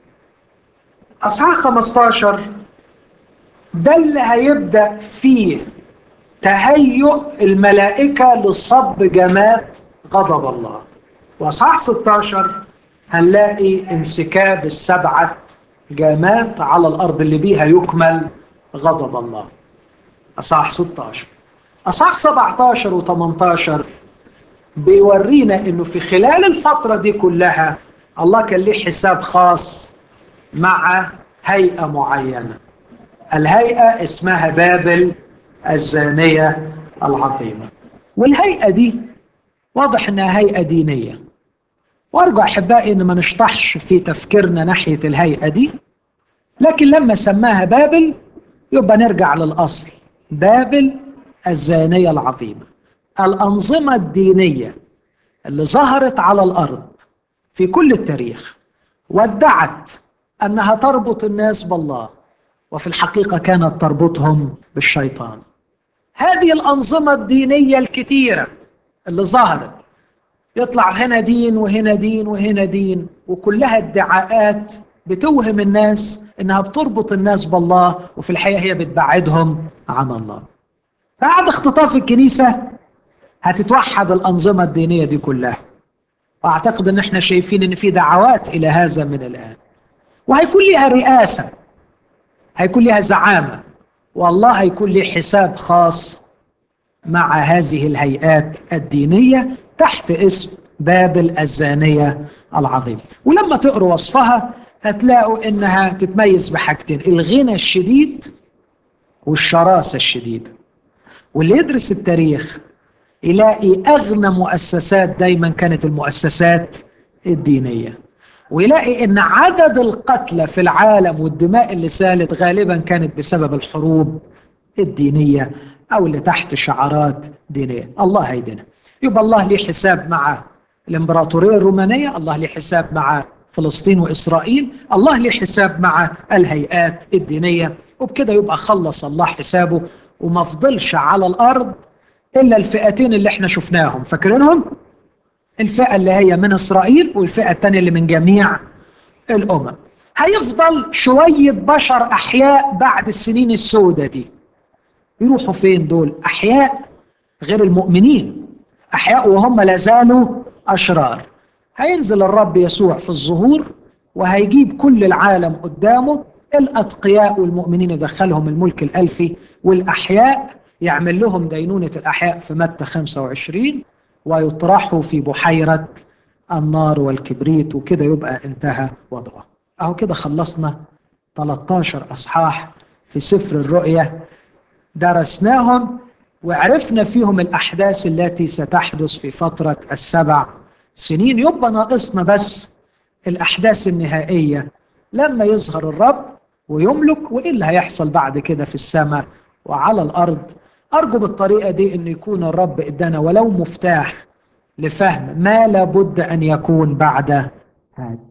أصحاح خمسة عشر ده اللي هيبدأ فيه تهيؤ الملائكة لصب جماد غضب الله. وأصحاح ستة عشر هنلاقي انسكاب السبعة جماد على الأرض اللي بيها يكمل غضب الله. أصحاح ستة عشر. أصحاح سبعة عشر و ثمانية عشر بيورينا إنه في خلال الفترة دي كلها الله كان ليه حساب خاص مع هيئة معينة. الهيئة اسمها بابل الزانية العظيمة، والهيئة دي واضح انها هيئة دينية، وارجو احبائي ان ما نشطحش في تفكيرنا ناحية الهيئة دي، لكن لما سماها بابل يبقى نرجع للأصل، بابل الزانية العظيمة. الأنظمة الدينية اللي ظهرت على الأرض في كل التاريخ وادعت أنها تربط الناس بالله، وفي الحقيقة كانت تربطهم بالشيطان. هذه الأنظمة الدينية الكتيرة اللي ظهرت، يطلع هنا دين وهنا دين وهنا دين، وكلها ادعاءات بتوهم الناس إنها بتربط الناس بالله، وفي الحقيقة هي بتبعدهم عن الله. بعد اختطاف الكنيسة هتتوحد الأنظمة الدينية دي كلها، وأعتقد إن احنا شايفين إن في دعوات إلى هذا من الآن، وهيكون لها رئاسة، هيكون لها زعامة، والله هيكون له حساب خاص مع هذه الهيئات الدينية تحت اسم بابل الزانية العظيمة. ولما تقروا وصفها هتلاقوا إنها تتميز بحاجتين، الغنى الشديد والشراسة الشديدة. واللي يدرس التاريخ يلاقي أغنى مؤسسات دايما كانت المؤسسات الدينية، ويلاقي ان عدد القتلى في العالم والدماء اللي سالت غالبا كانت بسبب الحروب الدينية او اللي تحت شعارات دينية. الله هيدنا. يبقى الله ليه حساب مع الامبراطورية الرومانية، الله ليه حساب مع فلسطين وإسرائيل، الله ليه حساب مع الهيئات الدينية، وبكده يبقى خلص الله حسابه، وما فضلش على الأرض إلا الفئتين اللي احنا شفناهم، فاكرينهم؟ الفئة اللي هي من إسرائيل والفئة الثانية اللي من جميع الأمم. هيفضل شوية بشر أحياء بعد السنين السوداء دي. يروحوا فين دول؟ أحياء غير المؤمنين، أحياء وهم لازالوا أشرار. هينزل الرب يسوع في الظهور وهيجيب كل العالم قدامه، الأتقياء والمؤمنين يدخلهم الملك الألفي، والأحياء يعمل لهم دينونة الأحياء في متى خمسة وعشرين، ويطرحوا في بحيرة النار والكبريت، وكده يبقى انتهى وضعه. أهو كده خلصنا ثلاثة عشر أصحاح في سفر الرؤيا، درسناهم وعرفنا فيهم الأحداث التي ستحدث في فترة السبع سنين. يبقى ناقصنا بس الأحداث النهائية لما يظهر الرب ويملك، وإيه اللي هيحصل بعد كده في السماء وعلى الأرض. أرجو بالطريقة دي أن يكون الرب إدانا ولو مفتاح لفهم ما لابد أن يكون بعد هذا.